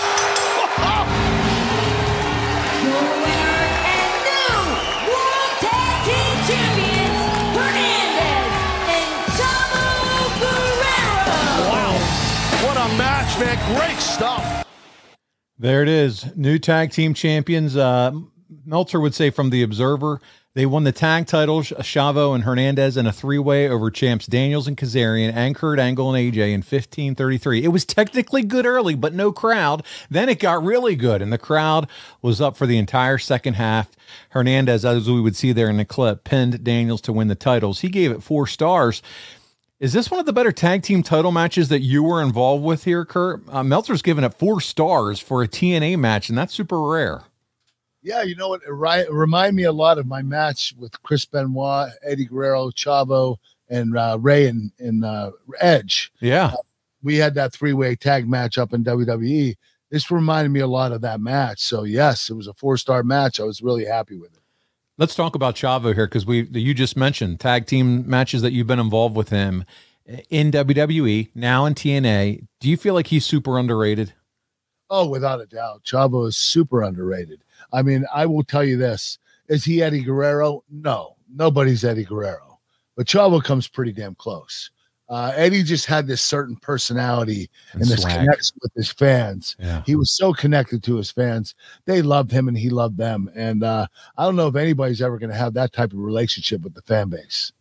Speaker 8: Your winner and new World Tag Team Champions, Hernandez and Chavo Guerrero.
Speaker 6: Wow. What a match, man. Great stuff.
Speaker 3: There it is. New tag team champions. Meltzer would say from the Observer, they won the tag titles, Chavo and Hernandez, in a three-way over champs Daniels and Kazarian, and Kurt Angle and AJ in 15:33. It was technically good early, but no crowd. Then it got really good, and the crowd was up for the entire second half. Hernandez, as we would see there in the clip, pinned Daniels to win the titles. He gave it 4 stars. Is this one of the better tag team title matches that you were involved with here, Kurt? Meltzer's given it 4 stars for a TNA match, and that's super rare.
Speaker 2: Yeah, you know what? It reminded me a lot of my match with Chris Benoit, Eddie Guerrero, Chavo, and Ray and Edge.
Speaker 3: Yeah.
Speaker 2: We had that 3-way tag match up in WWE. This reminded me a lot of that match. So, yes, it was a 4-star match. I was really happy with it.
Speaker 3: Let's talk about Chavo here, because you just mentioned tag team matches that you've been involved with him in WWE, now in TNA. Do you feel like he's super underrated?
Speaker 2: Oh, without a doubt. Chavo is super underrated. I mean, I will tell you this. Is he Eddie Guerrero? No, nobody's Eddie Guerrero. But Chavo comes pretty damn close. Eddie just had this certain personality and this connection with his fans.
Speaker 3: Yeah.
Speaker 2: He was so connected to his fans. They loved him and he loved them. And I don't know if anybody's ever going to have that type of relationship with the fan base.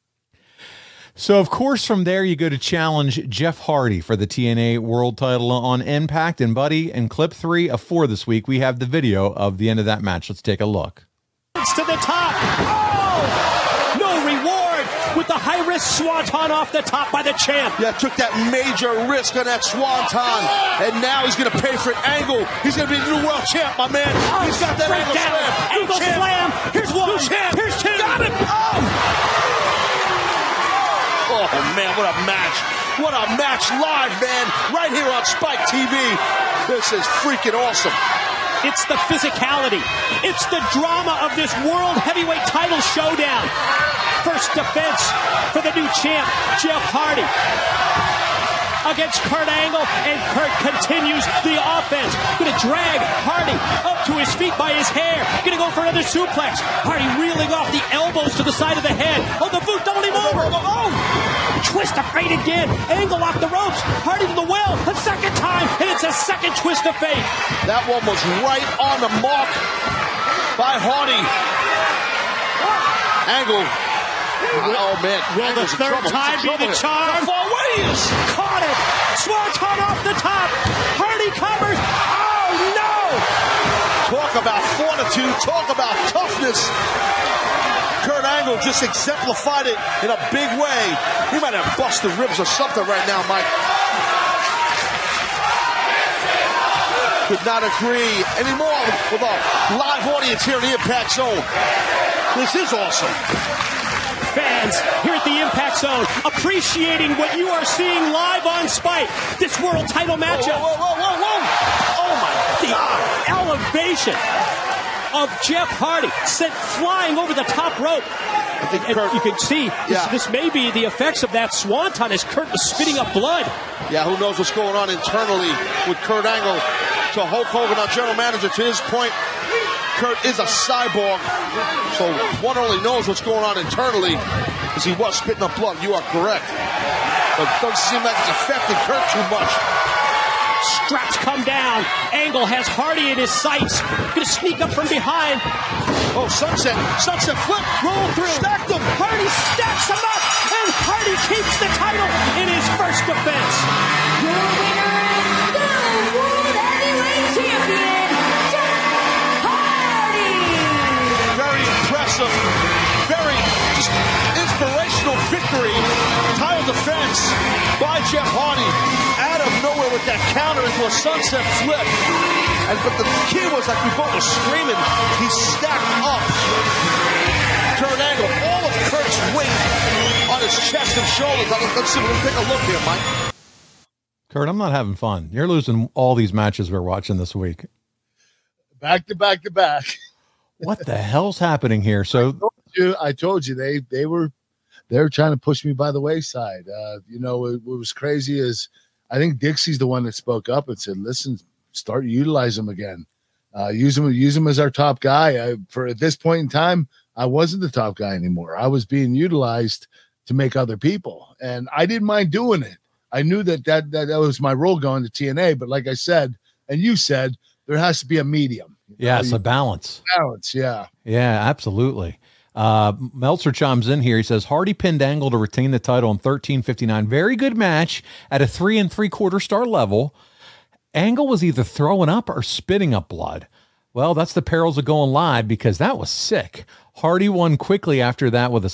Speaker 3: So, of course, from there, you go to challenge Jeff Hardy for the TNA World title on Impact. And, buddy, in clip 3 of 4 this week, we have the video of the end of that match. Let's take a look.
Speaker 5: It's to the top. Oh! No reward with the high-risk swanton off the top by the champ.
Speaker 6: Yeah, took that major risk on that swanton. And now he's going to pay for it. Angle. He's going to be the new world champ, my man.
Speaker 5: Oh,
Speaker 6: he's got that angle slam.
Speaker 5: Angle slam. Here's one. Here's 2.
Speaker 6: Got it. Oh, man, what a match. What a match live, man. Right here on Spike TV. This is freaking awesome.
Speaker 5: It's the physicality. It's the drama of this world heavyweight title showdown. First defense for the new champ, Jeff Hardy, against Kurt Angle, and Kurt continues the offense. Gonna drag Hardy up to his feet by his hair. Gonna go for another suplex. Hardy reeling off the elbows to the side of the head. Oh, the boot doubled him over. Oh! Twist of fate again. Angle off the ropes. Hardy to the well. A second time, and it's a second twist of fate.
Speaker 6: That one was right on the mark by Hardy. Angle. Oh, man.
Speaker 5: Will the third time be the charm? Caught it. Swanton off the top. Hardy covers. Oh, no.
Speaker 6: Talk about fortitude. Talk about toughness. Kurt Angle just exemplified it in a big way. He might have busted ribs or something right now, Mike. Could not agree anymore with a live audience here in the Impact Zone. This is awesome.
Speaker 5: Fans here at the Impact Zone appreciating what you are seeing live on Spike. This world title matchup.
Speaker 6: Whoa. Oh, my God.
Speaker 5: The elevation of Jeff Hardy sent flying over the top rope.
Speaker 6: I think
Speaker 5: And
Speaker 6: Kurt,
Speaker 5: you can see this may be the effects of that swanton as Kurt was spitting up blood.
Speaker 6: Yeah, who knows what's going on internally with Kurt Angle. To Hulk Hogan, our general manager, to his point, Kurt is a cyborg, so one only knows what's going on internally, because he was spitting up blood. You are correct. But it doesn't seem like it's affecting Kurt too much.
Speaker 5: Straps come down. Angle has Hardy in his sights. Gonna sneak up from behind.
Speaker 6: Oh, sunset flip.
Speaker 5: Roll through.
Speaker 6: Stacked him.
Speaker 5: Hardy stacks him up, and Hardy keeps the title in his first defense.
Speaker 8: Your winner is the World Heavyweight Champion, Jeff Hardy.
Speaker 6: Very impressive. Very just inspirational victory. Title defense by Jeff Hardy. Out of nowhere with that counter into a sunset flip. But the key was, like we both were screaming, he stacked up Kurt Angle. All of Kurt's weight on his chest and shoulders. Let's see, we'll take a look here, Mike.
Speaker 3: Kurt, I'm not having fun. You're losing all these matches we're watching this week.
Speaker 2: Back to back to back.
Speaker 3: What the hell's happening here? So
Speaker 2: I told you they were trying to push me by the wayside. What was crazy is I think Dixie's the one that spoke up and said, "Listen, start utilize him again. Use him as our top guy." For at this point in time, I wasn't the top guy anymore. I was being utilized to make other people, and I didn't mind doing it. I knew that was my role going to TNA, but like I said, and you said, there has to be a medium.
Speaker 3: Yes, a balance.
Speaker 2: Balance, yeah.
Speaker 3: Yeah, absolutely. Meltzer chimes in here. He says, Hardy pinned Angle to retain the title in 13:59. Very good match at a 3 3/4 star level. Angle was either throwing up or spitting up blood. Well, that's the perils of going live, because that was sick. Hardy won quickly after that with a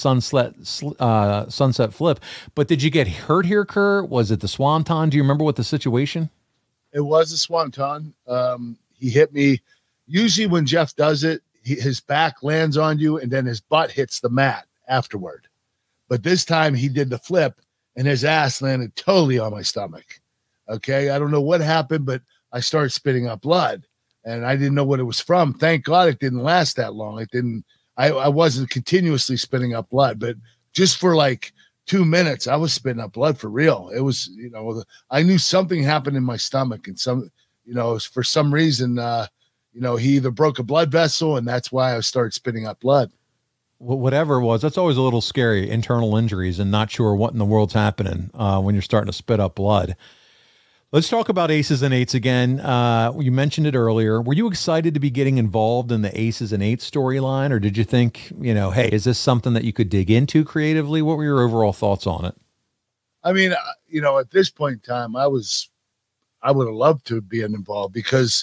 Speaker 3: sunset flip. But did you get hurt here, Kurt? Was it the swanton? Do you remember what the situation?
Speaker 2: It was a swanton. He hit me. Usually when Jeff does it, his back lands on you and then his butt hits the mat afterward. But this time he did the flip and his ass landed totally on my stomach. Okay, I don't know what happened, but I started spitting up blood and I didn't know what it was from. Thank God it didn't last that long. It didn't. I wasn't continuously spitting up blood, but just for like 2 minutes, I was spitting up blood for real. It was, I knew something happened in my stomach, and for some reason, he either broke a blood vessel, and that's why I started spitting up blood.
Speaker 3: Whatever it was, that's always a little scary, internal injuries and not sure what in the world's happening when you're starting to spit up blood. Let's talk about Aces and Eights again. You mentioned it earlier. Were you excited to be getting involved in the Aces and Eights storyline, or did you think, hey, is this something that you could dig into creatively? What were your overall thoughts on it?
Speaker 2: I mean, at this point in time, I would have loved to be involved because,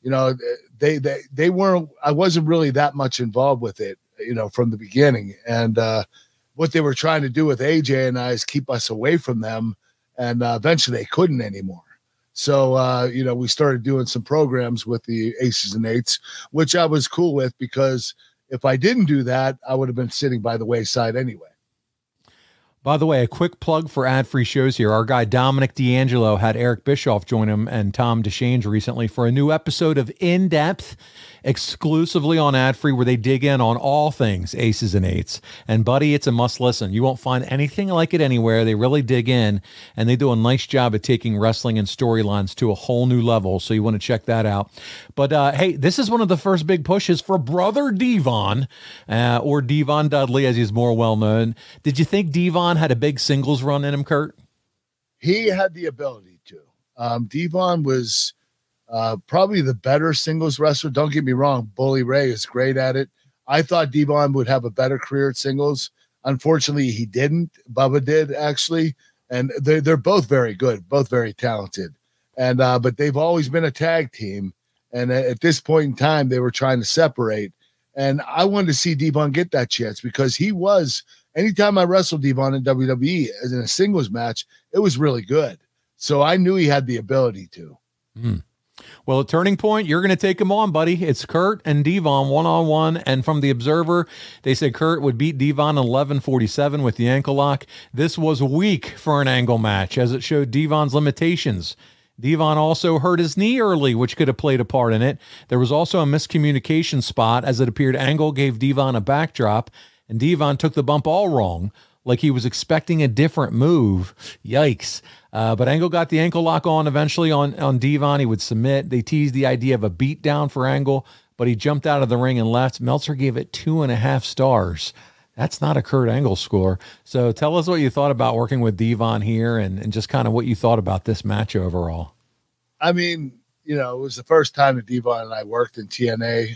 Speaker 2: they weren't. I wasn't really that much involved with it, from the beginning. And what they were trying to do with AJ and I is keep us away from them, and eventually they couldn't anymore. So, we started doing some programs with the Aces and Eights, which I was cool with, because if I didn't do that, I would have been sitting by the wayside anyway.
Speaker 3: By the way, a quick plug for ad-free shows here. Our guy Dominic D'Angelo had Eric Bischoff join him and Tom DeShange recently for a new episode of In Depth, exclusively on ad-free, where they dig in on all things Aces and Eights. And buddy, it's a must listen. You won't find anything like it anywhere. They really dig in, and they do a nice job at taking wrestling and storylines to a whole new level. So you want to check that out. But hey, this is one of the first big pushes for Brother Devon, or Devon Dudley, as he's more well known. Did you think Devon had a big singles run in him, Kurt?
Speaker 2: He had the ability to. Devon was probably the better singles wrestler. Don't get me wrong. Bully Ray is great at it. I thought Devon would have a better career at singles. Unfortunately, he didn't. Bubba did, actually. And they're both very good, both very talented. And but they've always been a tag team. And at this point in time, they were trying to separate. And I wanted to see Devon get that chance because he was, anytime I wrestled Devon in WWE as in a singles match, it was really good. So I knew he had the ability to.
Speaker 3: Well, at Turning Point, you're going to take him on, buddy. It's Kurt and Devon one-on-one. And from the Observer, they said Kurt would beat Devon 11:47 with the ankle lock. This was weak for an angle match, as it showed Devon's limitations. Devon also hurt his knee early, which could have played a part in it. There was also a miscommunication spot, as it appeared Angle gave Devon a backdrop, and Devon took the bump all wrong, like he was expecting a different move. Yikes. But Angle got the ankle lock on eventually on Devon. He would submit. They teased the idea of a beatdown for Angle, but he jumped out of the ring and left. Meltzer gave it 2.5 stars. That's not a Kurt Angle score. So tell us what you thought about working with Devon here and just kind of what you thought about this match overall.
Speaker 2: I mean, you know, it was the first time that Devon and I worked in TNA.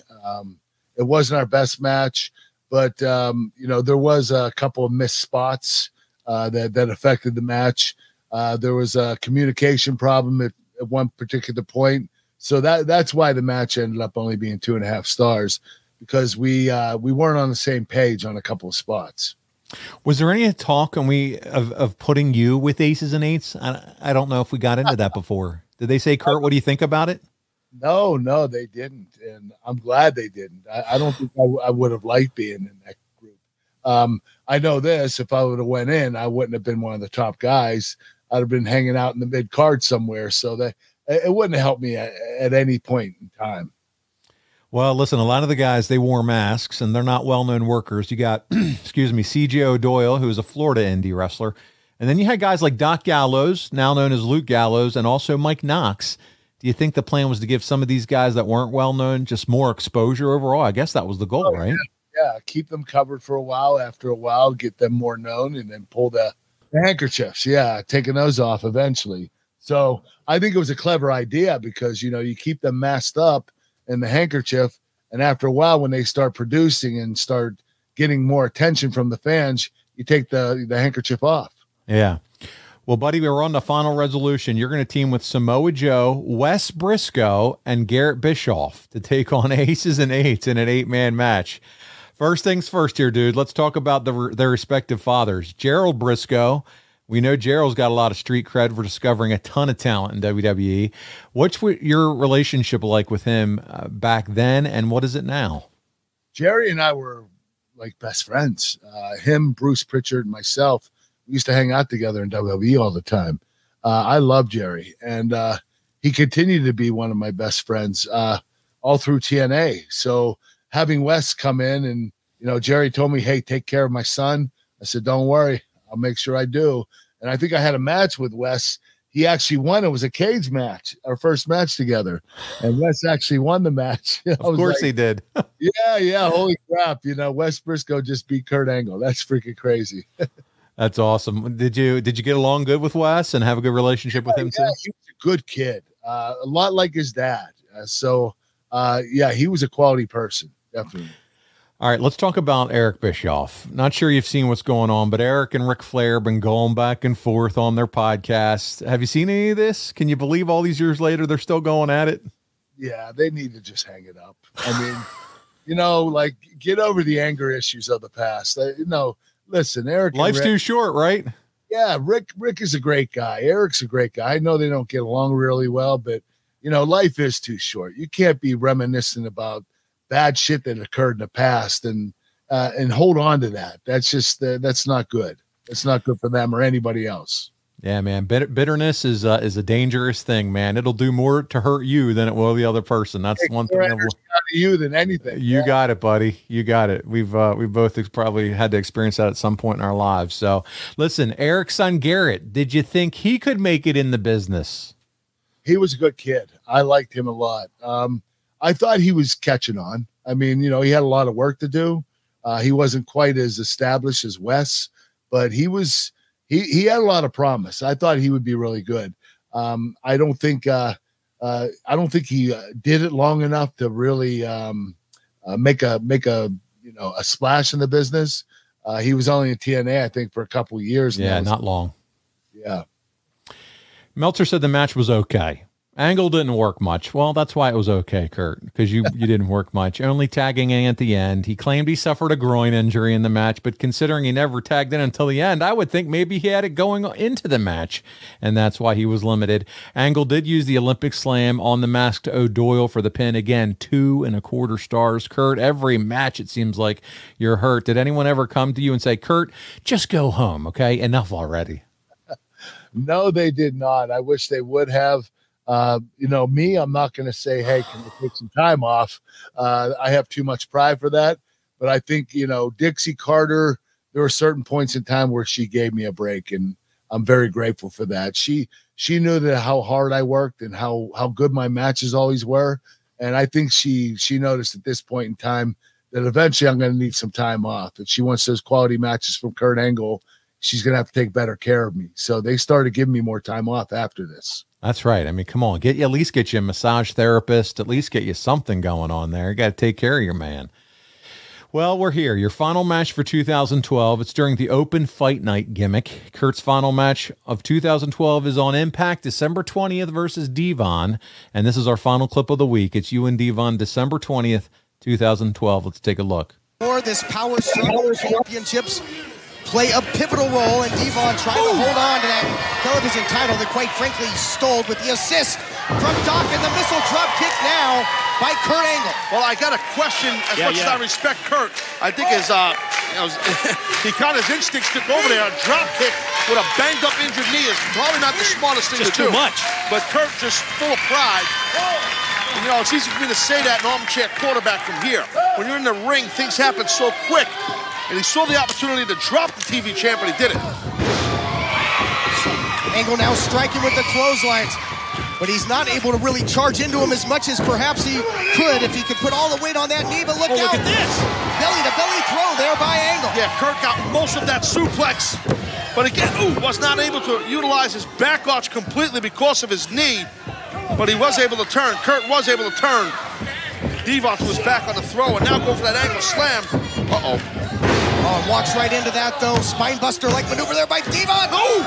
Speaker 2: It wasn't our best match, but, you know, there was a couple of missed spots that affected the match. There was a communication problem at one particular point. So that's why the match ended up only being 2.5 stars, because we weren't on the same page on a couple of spots.
Speaker 3: Was there any talk of putting you with Aces and Eights? I don't know if we got into that before. Did they say, Kurt, what do you think about it?
Speaker 2: No, they didn't. And I'm glad they didn't. I don't think I would have liked being in that group. I know this, if I would have went in, I wouldn't have been one of the top guys. I'd have been hanging out in the mid card somewhere. So that it wouldn't have helped me at any point in time.
Speaker 3: Well, listen, a lot of the guys, they wore masks and they're not well-known workers. You got, excuse me, CJ O'Doyle, who is a Florida indie wrestler. And then you had guys like Doc Gallows, now known as Luke Gallows, and also Mike Knox. Do you think the plan was to give some of these guys that weren't well-known just more exposure overall? I guess that was the goal, right?
Speaker 2: Yeah, keep them covered for a while. After a while, get them more known, and then pull the handkerchiefs. Yeah, taking those off eventually. So I think it was a clever idea because, you know, you keep them masked up in the handkerchief, and after a while, when they start producing and start getting more attention from the fans, you take the handkerchief off.
Speaker 3: Yeah. Well, buddy, we're on the final resolution. You're going to team with Samoa Joe, Wes Briscoe, and Garrett Bischoff to take on Aces and Eights in an 8-man match. First things first here, dude. Let's talk about their respective fathers. Gerald Briscoe. We know Gerald's got a lot of street cred for discovering a ton of talent in WWE. What's your relationship like with him back then, and what is it now?
Speaker 2: Jerry and I were like best friends. Him, Bruce Pritchard, and myself, we used to hang out together in WWE all the time. I love Jerry, and he continued to be one of my best friends all through TNA. So having Wes come in and, you know, Jerry told me, hey, take care of my son. I said, don't worry, I'll make sure I do. And I think I had a match with Wes. He actually won. It was a cage match, our first match together. And Wes actually won the match.
Speaker 3: Of course he did.
Speaker 2: Yeah. Holy crap. You know, Wes Briscoe just beat Kurt Angle. That's freaking crazy.
Speaker 3: That's awesome. Did you get along good with Wes and have a good relationship with him too?
Speaker 2: He was a good kid. A lot like his dad. He was a quality person. Definitely.
Speaker 3: All right, let's talk about Eric Bischoff. Not sure you've seen what's going on, but Eric and Ric Flair have been going back and forth on their podcast. Have you seen any of this? Can you believe all these years later they're still going at it?
Speaker 2: Yeah, they need to just hang it up. I mean, you know, like, get over the anger issues of the past. Listen, Eric.
Speaker 3: Life's too short, right?
Speaker 2: Yeah, Rick is a great guy. Eric's a great guy. I know they don't get along really well, but, you know, life is too short. You can't be reminiscing about bad shit that occurred in the past and hold on to that. That's just that's not good. It's not good for them or anybody else.
Speaker 3: Yeah, man. Bitterness is a dangerous thing, man. It'll do more to hurt you than it will the other person. That's one thing.
Speaker 2: Out of you than anything.
Speaker 3: You got it, buddy. You got it. We've both probably had to experience that at some point in our lives. So, listen, Eric's son Garrett, did you think he could make it in the business?
Speaker 2: He was a good kid. I liked him a lot. I thought he was catching on. I mean, he had a lot of work to do. He wasn't quite as established as Wes, but he was. He had a lot of promise. I thought he would be really good. I don't think he did it long enough to really make a splash in the business. He was only in TNA, I think, for a couple of years.
Speaker 3: Yeah, not long.
Speaker 2: Yeah.
Speaker 3: Meltzer said the match was okay. Angle didn't work much. Well, that's why it was okay, Kurt, because you didn't work much. Only tagging in at the end. He claimed he suffered a groin injury in the match, but considering he never tagged in until the end, I would think maybe he had it going into the match, and that's why he was limited. Angle did use the Olympic Slam on the Masked O'Doyle for the pin. Again, 2.25 stars. Kurt, every match it seems like you're hurt. Did anyone ever come to you and say, Kurt, just go home, okay? Enough already.
Speaker 2: No, they did not. I wish they would have. Me, I'm not going to say, hey, can we take some time off? I have too much pride for that. But I think, Dixie Carter, there were certain points in time where she gave me a break, and I'm very grateful for that. She knew that how hard I worked and how good my matches always were. And I think she noticed at this point in time that eventually I'm going to need some time off. If she wants those quality matches from Kurt Angle, she's going to have to take better care of me. So they started giving me more time off after this.
Speaker 3: That's right. I mean, come on, at least get you a massage therapist, at least get you something going on there. You got to take care of your man. Well, we're here. Your final match for 2012. It's during the Open Fight Night gimmick. Kurt's final match of 2012 is on Impact, December 20th versus Devon. And this is our final clip of the week. It's you and Devon, December 20th, 2012. Let's take a look.
Speaker 9: For this Power Struggle Championships play a pivotal role, and Devon trying to hold on to that television title that quite frankly he stole with the assist from Doc, and the missile drop kick now by Kurt Angle.
Speaker 6: Well, I got a question. As much as I respect Kurt, I think his he caught his instincts took over there. A drop kick with a banged up injured knee is probably not the smartest thing to do.
Speaker 5: Too much.
Speaker 6: But Kurt just full of pride. And, it's easy for me to say that an armchair quarterback from here. When you're in the ring, things happen so quick. And he saw the opportunity to drop the TV champ, and he did it.
Speaker 9: Angle now striking with the clotheslines, but he's not able to really charge into him as much as perhaps he could if he could put all the weight on that knee. But look out!
Speaker 5: Look at this!
Speaker 9: Belly-to-belly throw there by Angle.
Speaker 6: Yeah, Kurt got most of that suplex, but again, was not able to utilize his back arch completely because of his knee. But he was able to turn. Kurt was able to turn. Devon was back on the throw, and now go for that Angle slam. Uh-oh.
Speaker 9: Oh, walks right into that, though. Spinebuster-like maneuver there by Devon.
Speaker 6: Oh!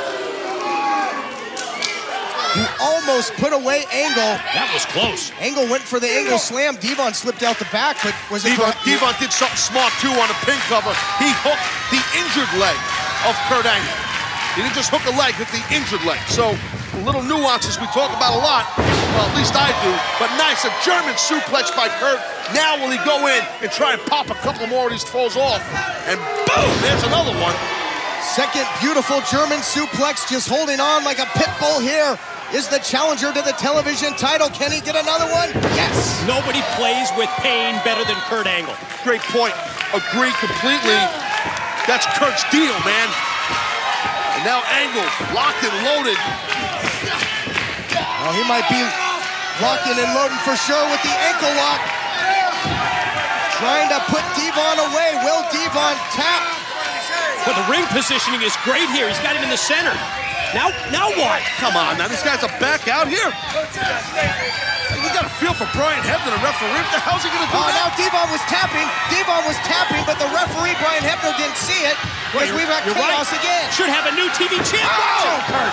Speaker 9: He almost put away Angle.
Speaker 5: That was close.
Speaker 9: Angle went for the Angle slam. Devon slipped out the back, but was it...
Speaker 6: Devon did something smart, too, on the pin cover. He hooked the injured leg of Kurt Angle. He didn't just hook a leg, hook the injured leg. So, little nuances we talk about a lot. Well, at least I do. But nice, a German suplex by Kurt. Now will he go in and try and pop a couple more of these throws off? And boom, there's another one.
Speaker 9: Second beautiful German suplex, just holding on like a pit bull here. Is the challenger to the television title. Can he get another one? Yes.
Speaker 5: Nobody plays with pain better than Kurt Angle.
Speaker 6: Great point. Agree completely. That's Kurt's deal, man. And now Angle locked and loaded.
Speaker 9: Well, he might be locking and loading for sure with the ankle lock. Trying to put Devon away. Will Devon tap?
Speaker 5: But the ring positioning is great here. He's got him in the center. Now what?
Speaker 6: Come on, now this guy's a back out here. You got a feel for Brian Hebner, the referee. What the hell's he gonna do?
Speaker 9: Now Devon was tapping. But the referee, Brian Hebner, didn't see it. Because we've got chaos again.
Speaker 5: Should have a new TV champ. Watch out, Kurt.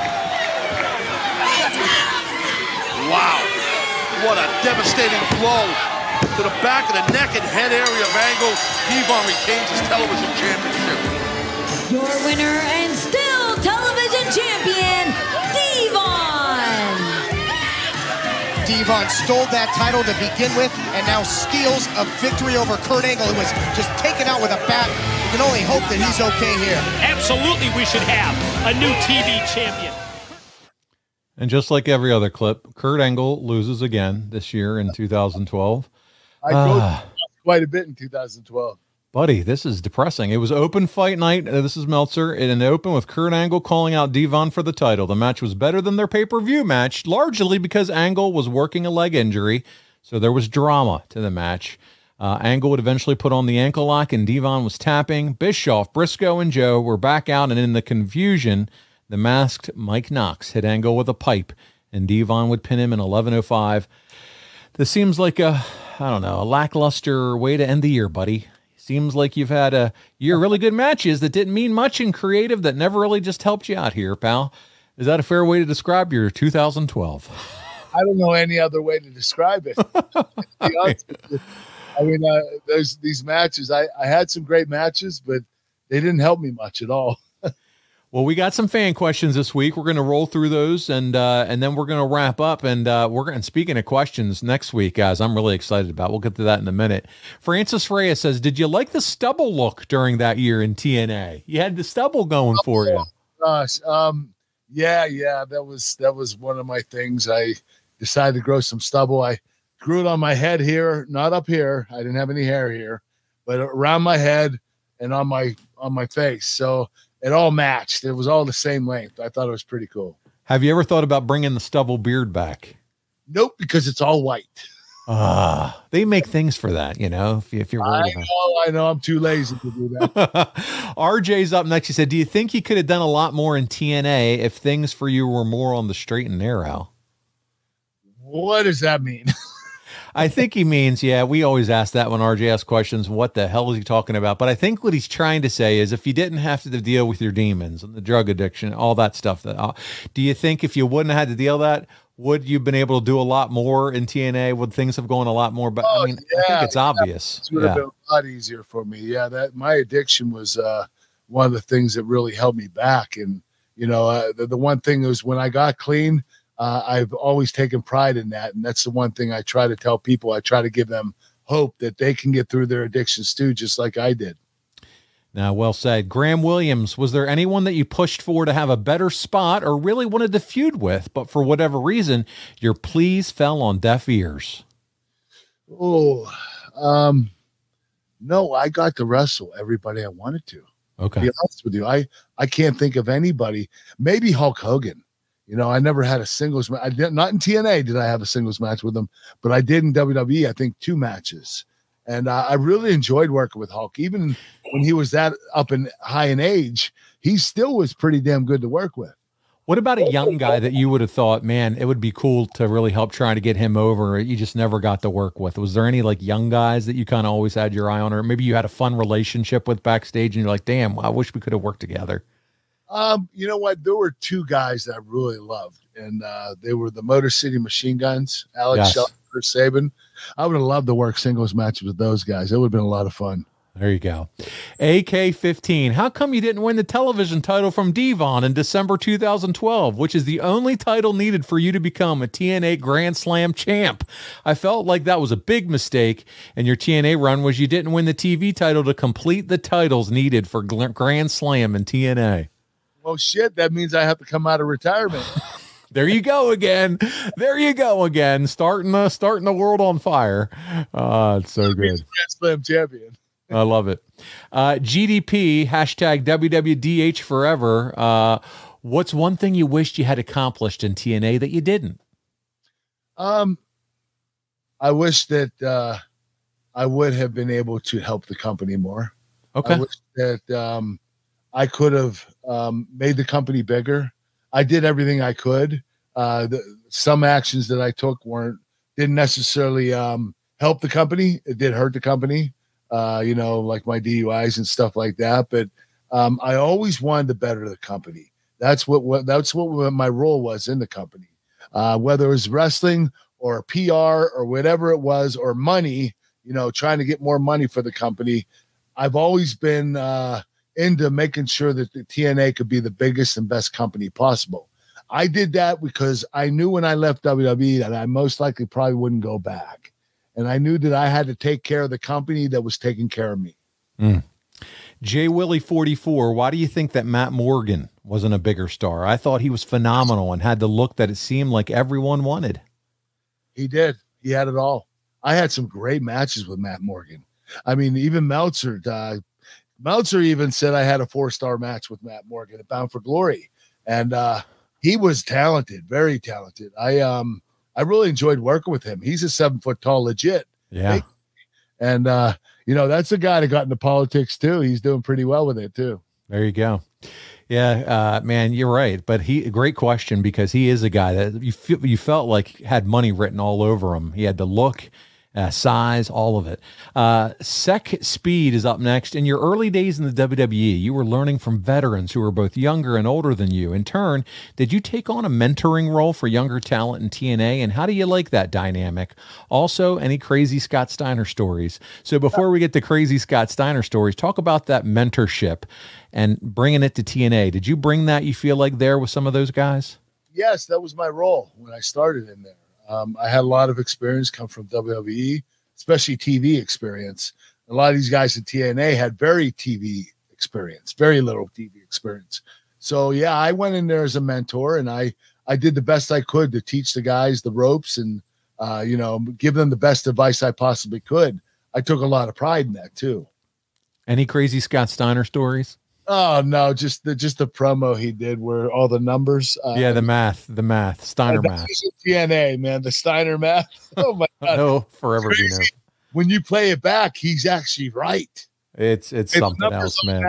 Speaker 6: Wow. What a devastating blow to the back of the neck and head area of Angle. Devon retains his television championship.
Speaker 8: Your winner and still television champion, Devon.
Speaker 9: Devon stole that title to begin with and now steals a victory over Kurt Angle, who was just taken out with a bat can only hope that he's okay here.
Speaker 5: Absolutely, we should have a new TV champion.
Speaker 3: And just like every other clip, Kurt Angle loses again this year in 2012.
Speaker 2: I wrote quite a bit in 2012.
Speaker 3: Buddy, this is depressing. It was open fight night. This is Meltzer. It opened with Kurt Angle calling out Devon for the title. The match was better than their pay-per-view match, largely because Angle was working a leg injury, so there was drama to the match. Angle would eventually put on the ankle lock, and Devon was tapping. Bischoff, Briscoe, and Joe were back out, and in the confusion, the masked Mike Knox hit Angle with a pipe, and Devon would pin him in 11:05. This seems like a lackluster way to end the year, buddy. Seems like you've had a year of really good matches that didn't mean much in creative, that never really just helped you out here, pal. Is that a fair way to describe your 2012?
Speaker 2: I don't know any other way to describe it. To be honest with you. I mean, these matches, I had some great matches, but they didn't help me much at all.
Speaker 3: Well, we got some fan questions this week. We're going to roll through those, and then we're going to wrap up. And speaking of questions next week, guys, I'm really excited about. We'll get to that in a minute. Francis Reyes says, "Did you like the stubble look during that year in TNA? You had the stubble going for you."
Speaker 2: Gosh, yeah, that was one of my things. I decided to grow some stubble. I grew it on my head here, not up here. I didn't have any hair here, but around my head and on my face. So it all matched. It was all the same length. I thought it was pretty cool.
Speaker 3: Have you ever thought about bringing the stubble beard back?
Speaker 2: Nope, because it's all white.
Speaker 3: They make things for that, if you're worried about it.
Speaker 2: I know. I'm too lazy to do that.
Speaker 3: RJ's up next. He said, "Do you think you could have done a lot more in TNA if things for you were more on the straight and narrow?"
Speaker 2: What does that mean?
Speaker 3: I think he means, we always ask that when RJ asks questions, what the hell is he talking about? But I think what he's trying to say is if you didn't have to deal with your demons and the drug addiction, all that stuff, do you think if you wouldn't have had to deal with that, would you have been able to do a lot more in TNA? Would things have gone a lot more? But I think it's obvious.
Speaker 2: It would have been a lot easier for me. Yeah, that my addiction was one of the things that really held me back. And, the one thing is when I got clean, I've always taken pride in that. And that's the one thing I try to tell people. I try to give them hope that they can get through their addictions too, just like I did.
Speaker 3: Now, well said. Graham Williams, was there anyone that you pushed for to have a better spot or really wanted to feud with, but for whatever reason, your pleas fell on deaf ears?
Speaker 2: No, I got to wrestle everybody I wanted to.
Speaker 3: Okay.
Speaker 2: To be honest with you, I can't think of anybody. Maybe Hulk Hogan. I never had a singles match. Not in TNA did I have a singles match with him, but I did in WWE, I think 2 matches. And I really enjoyed working with Hulk. Even when he was that up and high in age, he still was pretty damn good to work with.
Speaker 3: What about a young guy that you would have thought, man, it would be cool to really help try to get him over? You just never got to work with. Was there any young guys that you kind of always had your eye on, or maybe you had a fun relationship with backstage and you're like, damn, I wish we could have worked together?
Speaker 2: You know what? There were 2 guys that I really loved, and they were the Motor City Machine Guns, Alex Shelton, Chris Sabin. I would have loved to work singles matches with those guys. It would have been a lot of fun.
Speaker 3: There you go. AK-15. How come you didn't win the television title from Devon in December 2012, which is the only title needed for you to become a TNA Grand Slam champ? I felt like that was a big mistake, and your TNA run was you didn't win the TV title to complete the titles needed for Grand Slam in TNA.
Speaker 2: Well, shit, that means I have to come out of retirement.
Speaker 3: There you go again. There you go again. Starting the world on fire. It's so good.
Speaker 2: Grand Slam champion.
Speaker 3: I love it. GDP, hashtag WWDH forever. What's one thing you wished you had accomplished in TNA that you didn't?
Speaker 2: I wish that I would have been able to help the company more.
Speaker 3: Okay.
Speaker 2: I wish that I could have made the company bigger. I did everything I could. Some actions that I took didn't necessarily help the company. It did hurt the company, like my DUIs and stuff like that. But I always wanted to better the company. That's what my role was in the company, whether it was wrestling or PR or whatever it was, or money. Trying to get more money for the company. I've always been into making sure that the TNA could be the biggest and best company possible. I did that because I knew when I left WWE that I most likely probably wouldn't go back. And I knew that I had to take care of the company that was taking care of me.
Speaker 3: J. Willie 44, why do you think that Matt Morgan wasn't a bigger star? I thought he was phenomenal and had the look that it seemed like everyone wanted.
Speaker 2: He did. He had it all. I had some great matches with Matt Morgan. I mean, even Meltzer even said I had a 4-star match with Matt Morgan at Bound for Glory. And he was talented, very talented. I really enjoyed working with him. He's a 7-foot tall, legit.
Speaker 3: Yeah.
Speaker 2: And, that's a guy that got into politics too. He's doing pretty well with it too.
Speaker 3: There you go. Yeah, man, you're right. But great question, because he is a guy that you felt like had money written all over him. He had the look, size, all of it. Sec Speed is up next. In your early days in the WWE, you were learning from veterans who were both younger and older than you. In turn, did you take on a mentoring role for younger talent in TNA? And how do you like that dynamic? Also, any crazy Scott Steiner stories? So before we get to crazy Scott Steiner stories, talk about that mentorship and bringing it to TNA. Did you bring that, you feel like, there with some of those guys?
Speaker 2: Yes, that was my role when I started in there. I had a lot of experience come from WWE, especially TV experience. A lot of these guys in TNA had very little TV experience. So, yeah, I went in there as a mentor, and I did the best I could to teach the guys the ropes and, give them the best advice I possibly could. I took a lot of pride in that, too.
Speaker 3: Any crazy Scott Steiner stories?
Speaker 2: Oh, no, just the promo he did where all the numbers.
Speaker 3: The math, Steiner math.
Speaker 2: TNA, man, the Steiner math. Oh, my God.
Speaker 3: Oh, forever be known.
Speaker 2: When you play it back, he's actually right.
Speaker 3: It's something else, man.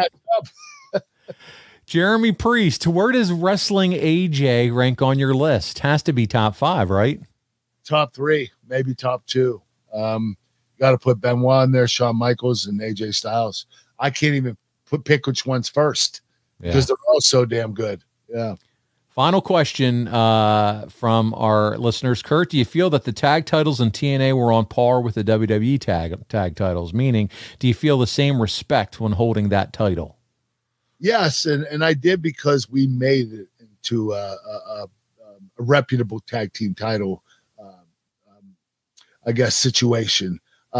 Speaker 3: Jeremy Priest, where does Wrestling AJ rank on your list? Has to be top 5, right?
Speaker 2: Top 3, maybe top 2. Got to put Benoit in there, Shawn Michaels, and AJ Styles. I can't even pick which one's first because they're all so damn good. Yeah.
Speaker 3: Final question from our listeners. Kurt, do you feel that the tag titles in TNA were on par with the WWE tag titles? Meaning, do you feel the same respect when holding that title?
Speaker 2: Yes, and I did, because we made it into a reputable tag team title, situation.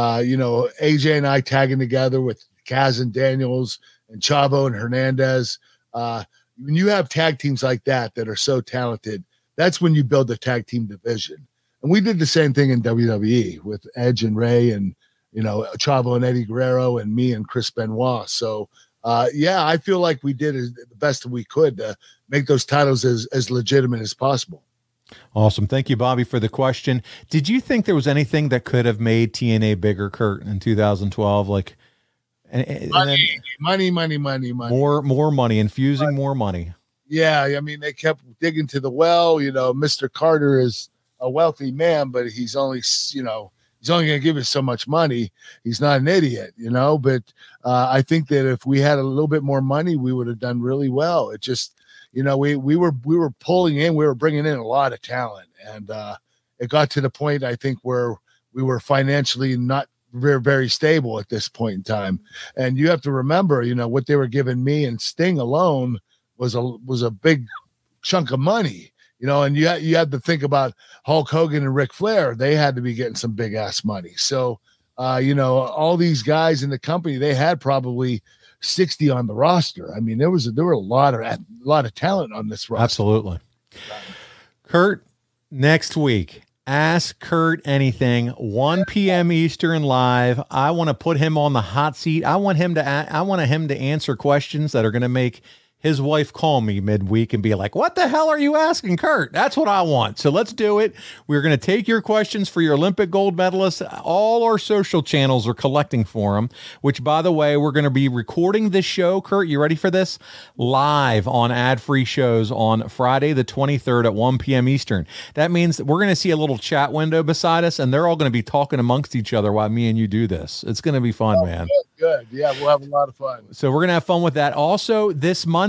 Speaker 2: AJ and I tagging together with Kaz and Daniels and Chavo and Hernandez. When you have tag teams like that are so talented, that's when you build a tag team division. And we did the same thing in WWE with Edge and Ray and, Chavo and Eddie Guerrero and me and Chris Benoit. So, I feel like we did the best that we could to make those titles as legitimate as possible.
Speaker 3: Awesome. Thank you, Bobby, for the question. Did you think there was anything that could have made TNA bigger, Kurt, in 2012? Like,
Speaker 2: money.
Speaker 3: More money, infusing more money.
Speaker 2: Yeah, I mean, they kept digging to the well. Mr. Carter is a wealthy man, but he's only going to give us so much money. He's not an idiot, But I think that if we had a little bit more money, we would have done really well. It just, we were pulling in, we were bringing in a lot of talent, and it got to the point, I think, where we were financially not very, very stable at this point in time. And you have to remember, what they were giving me and Sting alone was a big chunk of money, and you had to think about Hulk Hogan and Ric Flair. They had to be getting some big ass money. So, all these guys in the company, they had probably 60 on the roster. I mean, there were a lot of talent on this roster.
Speaker 3: Absolutely. Kurt, next week, Ask Kurt Anything, 1 p.m. Eastern live. I want to put him on the hot seat. I want him to answer questions that are going to make his wife call me midweek and be like, what the hell are you asking, Kurt? That's what I want. So let's do it. We're going to take your questions for your Olympic gold medalists. All our social channels are collecting for them, which, by the way, we're going to be recording this show. Kurt, you ready for this? Live on ad-free shows on Friday the 23rd at 1 p.m. Eastern. That means we're going to see a little chat window beside us, and they're all going to be talking amongst each other while me and you do this. It's going to be fun, man.
Speaker 2: Good. Yeah, we'll have a lot of fun.
Speaker 3: So we're going to have fun with that. Also, this Monday,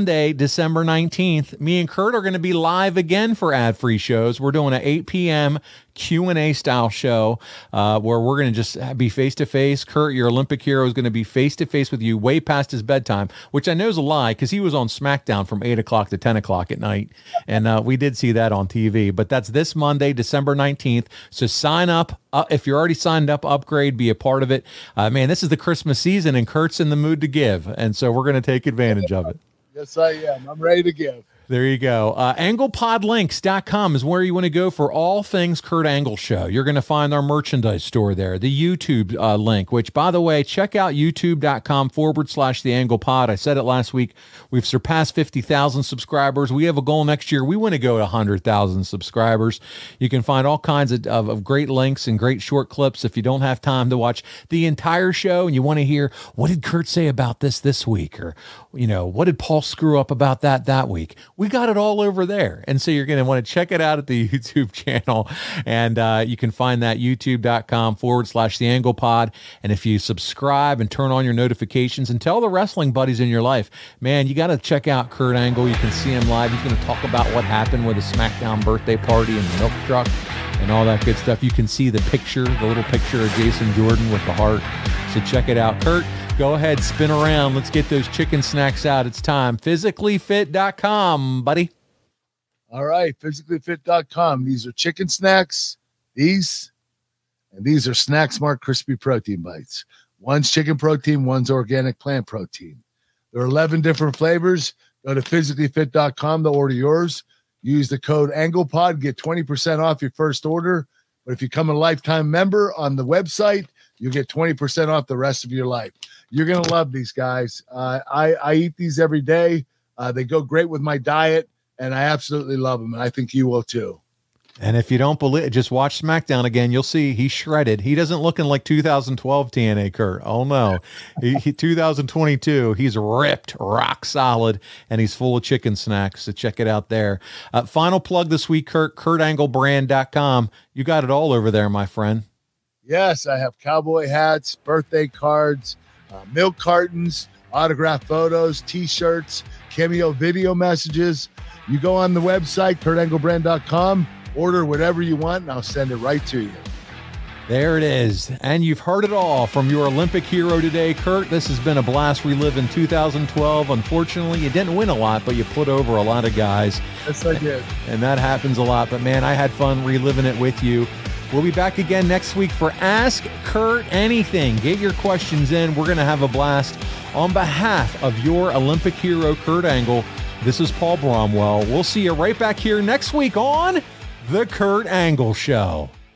Speaker 3: Sunday, December 19th, me and Kurt are going to be live again for ad-free shows. We're doing an 8 p.m. Q&A style show where we're going to just be face-to-face. Kurt, your Olympic hero, is going to be face-to-face with you way past his bedtime, which I know is a lie because he was on SmackDown from 8 o'clock to 10 o'clock at night, and we did see that on TV. But that's this Monday, December 19th, so sign up. If you're already signed up, upgrade, be a part of it. Man, this is the Christmas season, and Kurt's in the mood to give, and so we're going to take advantage of it.
Speaker 2: Yes, I am. I'm ready to give.
Speaker 3: There you go. AnglePodlinks.com is where you want to go for all things Kurt Angle Show. You're going to find our merchandise store there, the YouTube link, which, by the way, check out youtube.com/TheAnglePod. I said it last week. We've surpassed 50,000 subscribers. We have a goal next year. We want to go to 100,000 subscribers. You can find all kinds of great links and great short clips if you don't have time to watch the entire show and you want to hear, what did Kurt say about this week? Or, what did Paul screw up about that week? We got it all over there. And so you're going to want to check it out at the YouTube channel. And you can find that youtube.com/TheAnglePod. And if you subscribe and turn on your notifications and tell the wrestling buddies in your life, man, you got to check out Kurt Angle. You can see him live. He's going to talk about what happened with the SmackDown birthday party and the milk truck and all that good stuff. You can see the little picture of Jason Jordan with the heart. So check it out. Kurt, go ahead, spin around. Let's get those chicken snacks out. It's time. Physicallyfit.com, buddy.
Speaker 2: All right, physicallyfit.com. These are chicken snacks. These are Snack Smart Crispy Protein Bites. One's chicken protein, one's organic plant protein. There are 11 different flavors. Go to physicallyfit.com to order yours. Use the code AnglePod, get 20% off your first order. But if you become a lifetime member on the website, you get 20% off the rest of your life. You're going to love these guys. I eat these every day. They go great with my diet, and I absolutely love them, and I think you will too.
Speaker 3: And if you don't believe it, just watch SmackDown again. You'll see he's shredded. He doesn't look like 2012 TNA Kurt. Oh, no. 2022, he's ripped, rock solid, and he's full of chicken snacks. So check it out there. Final plug this week, Kurt, KurtAngleBrand.com. You got it all over there, my friend.
Speaker 2: Yes, I have cowboy hats, birthday cards, milk cartons, autographed photos, T-shirts, cameo video messages. You go on the website, KurtAngleBrand.com, order whatever you want, and I'll send it right to you.
Speaker 3: There it is. And you've heard it all from your Olympic hero today, Kurt. This has been a blast reliving 2012. Unfortunately, you didn't win a lot, but you put over a lot of guys.
Speaker 2: Yes, I did.
Speaker 3: And that happens a lot. But, man, I had fun reliving it with you. We'll be back again next week for Ask Kurt Anything. Get your questions in. We're going to have a blast. On behalf of your Olympic hero, Kurt Angle, this is Paul Bromwell. We'll see you right back here next week on The Kurt Angle Show.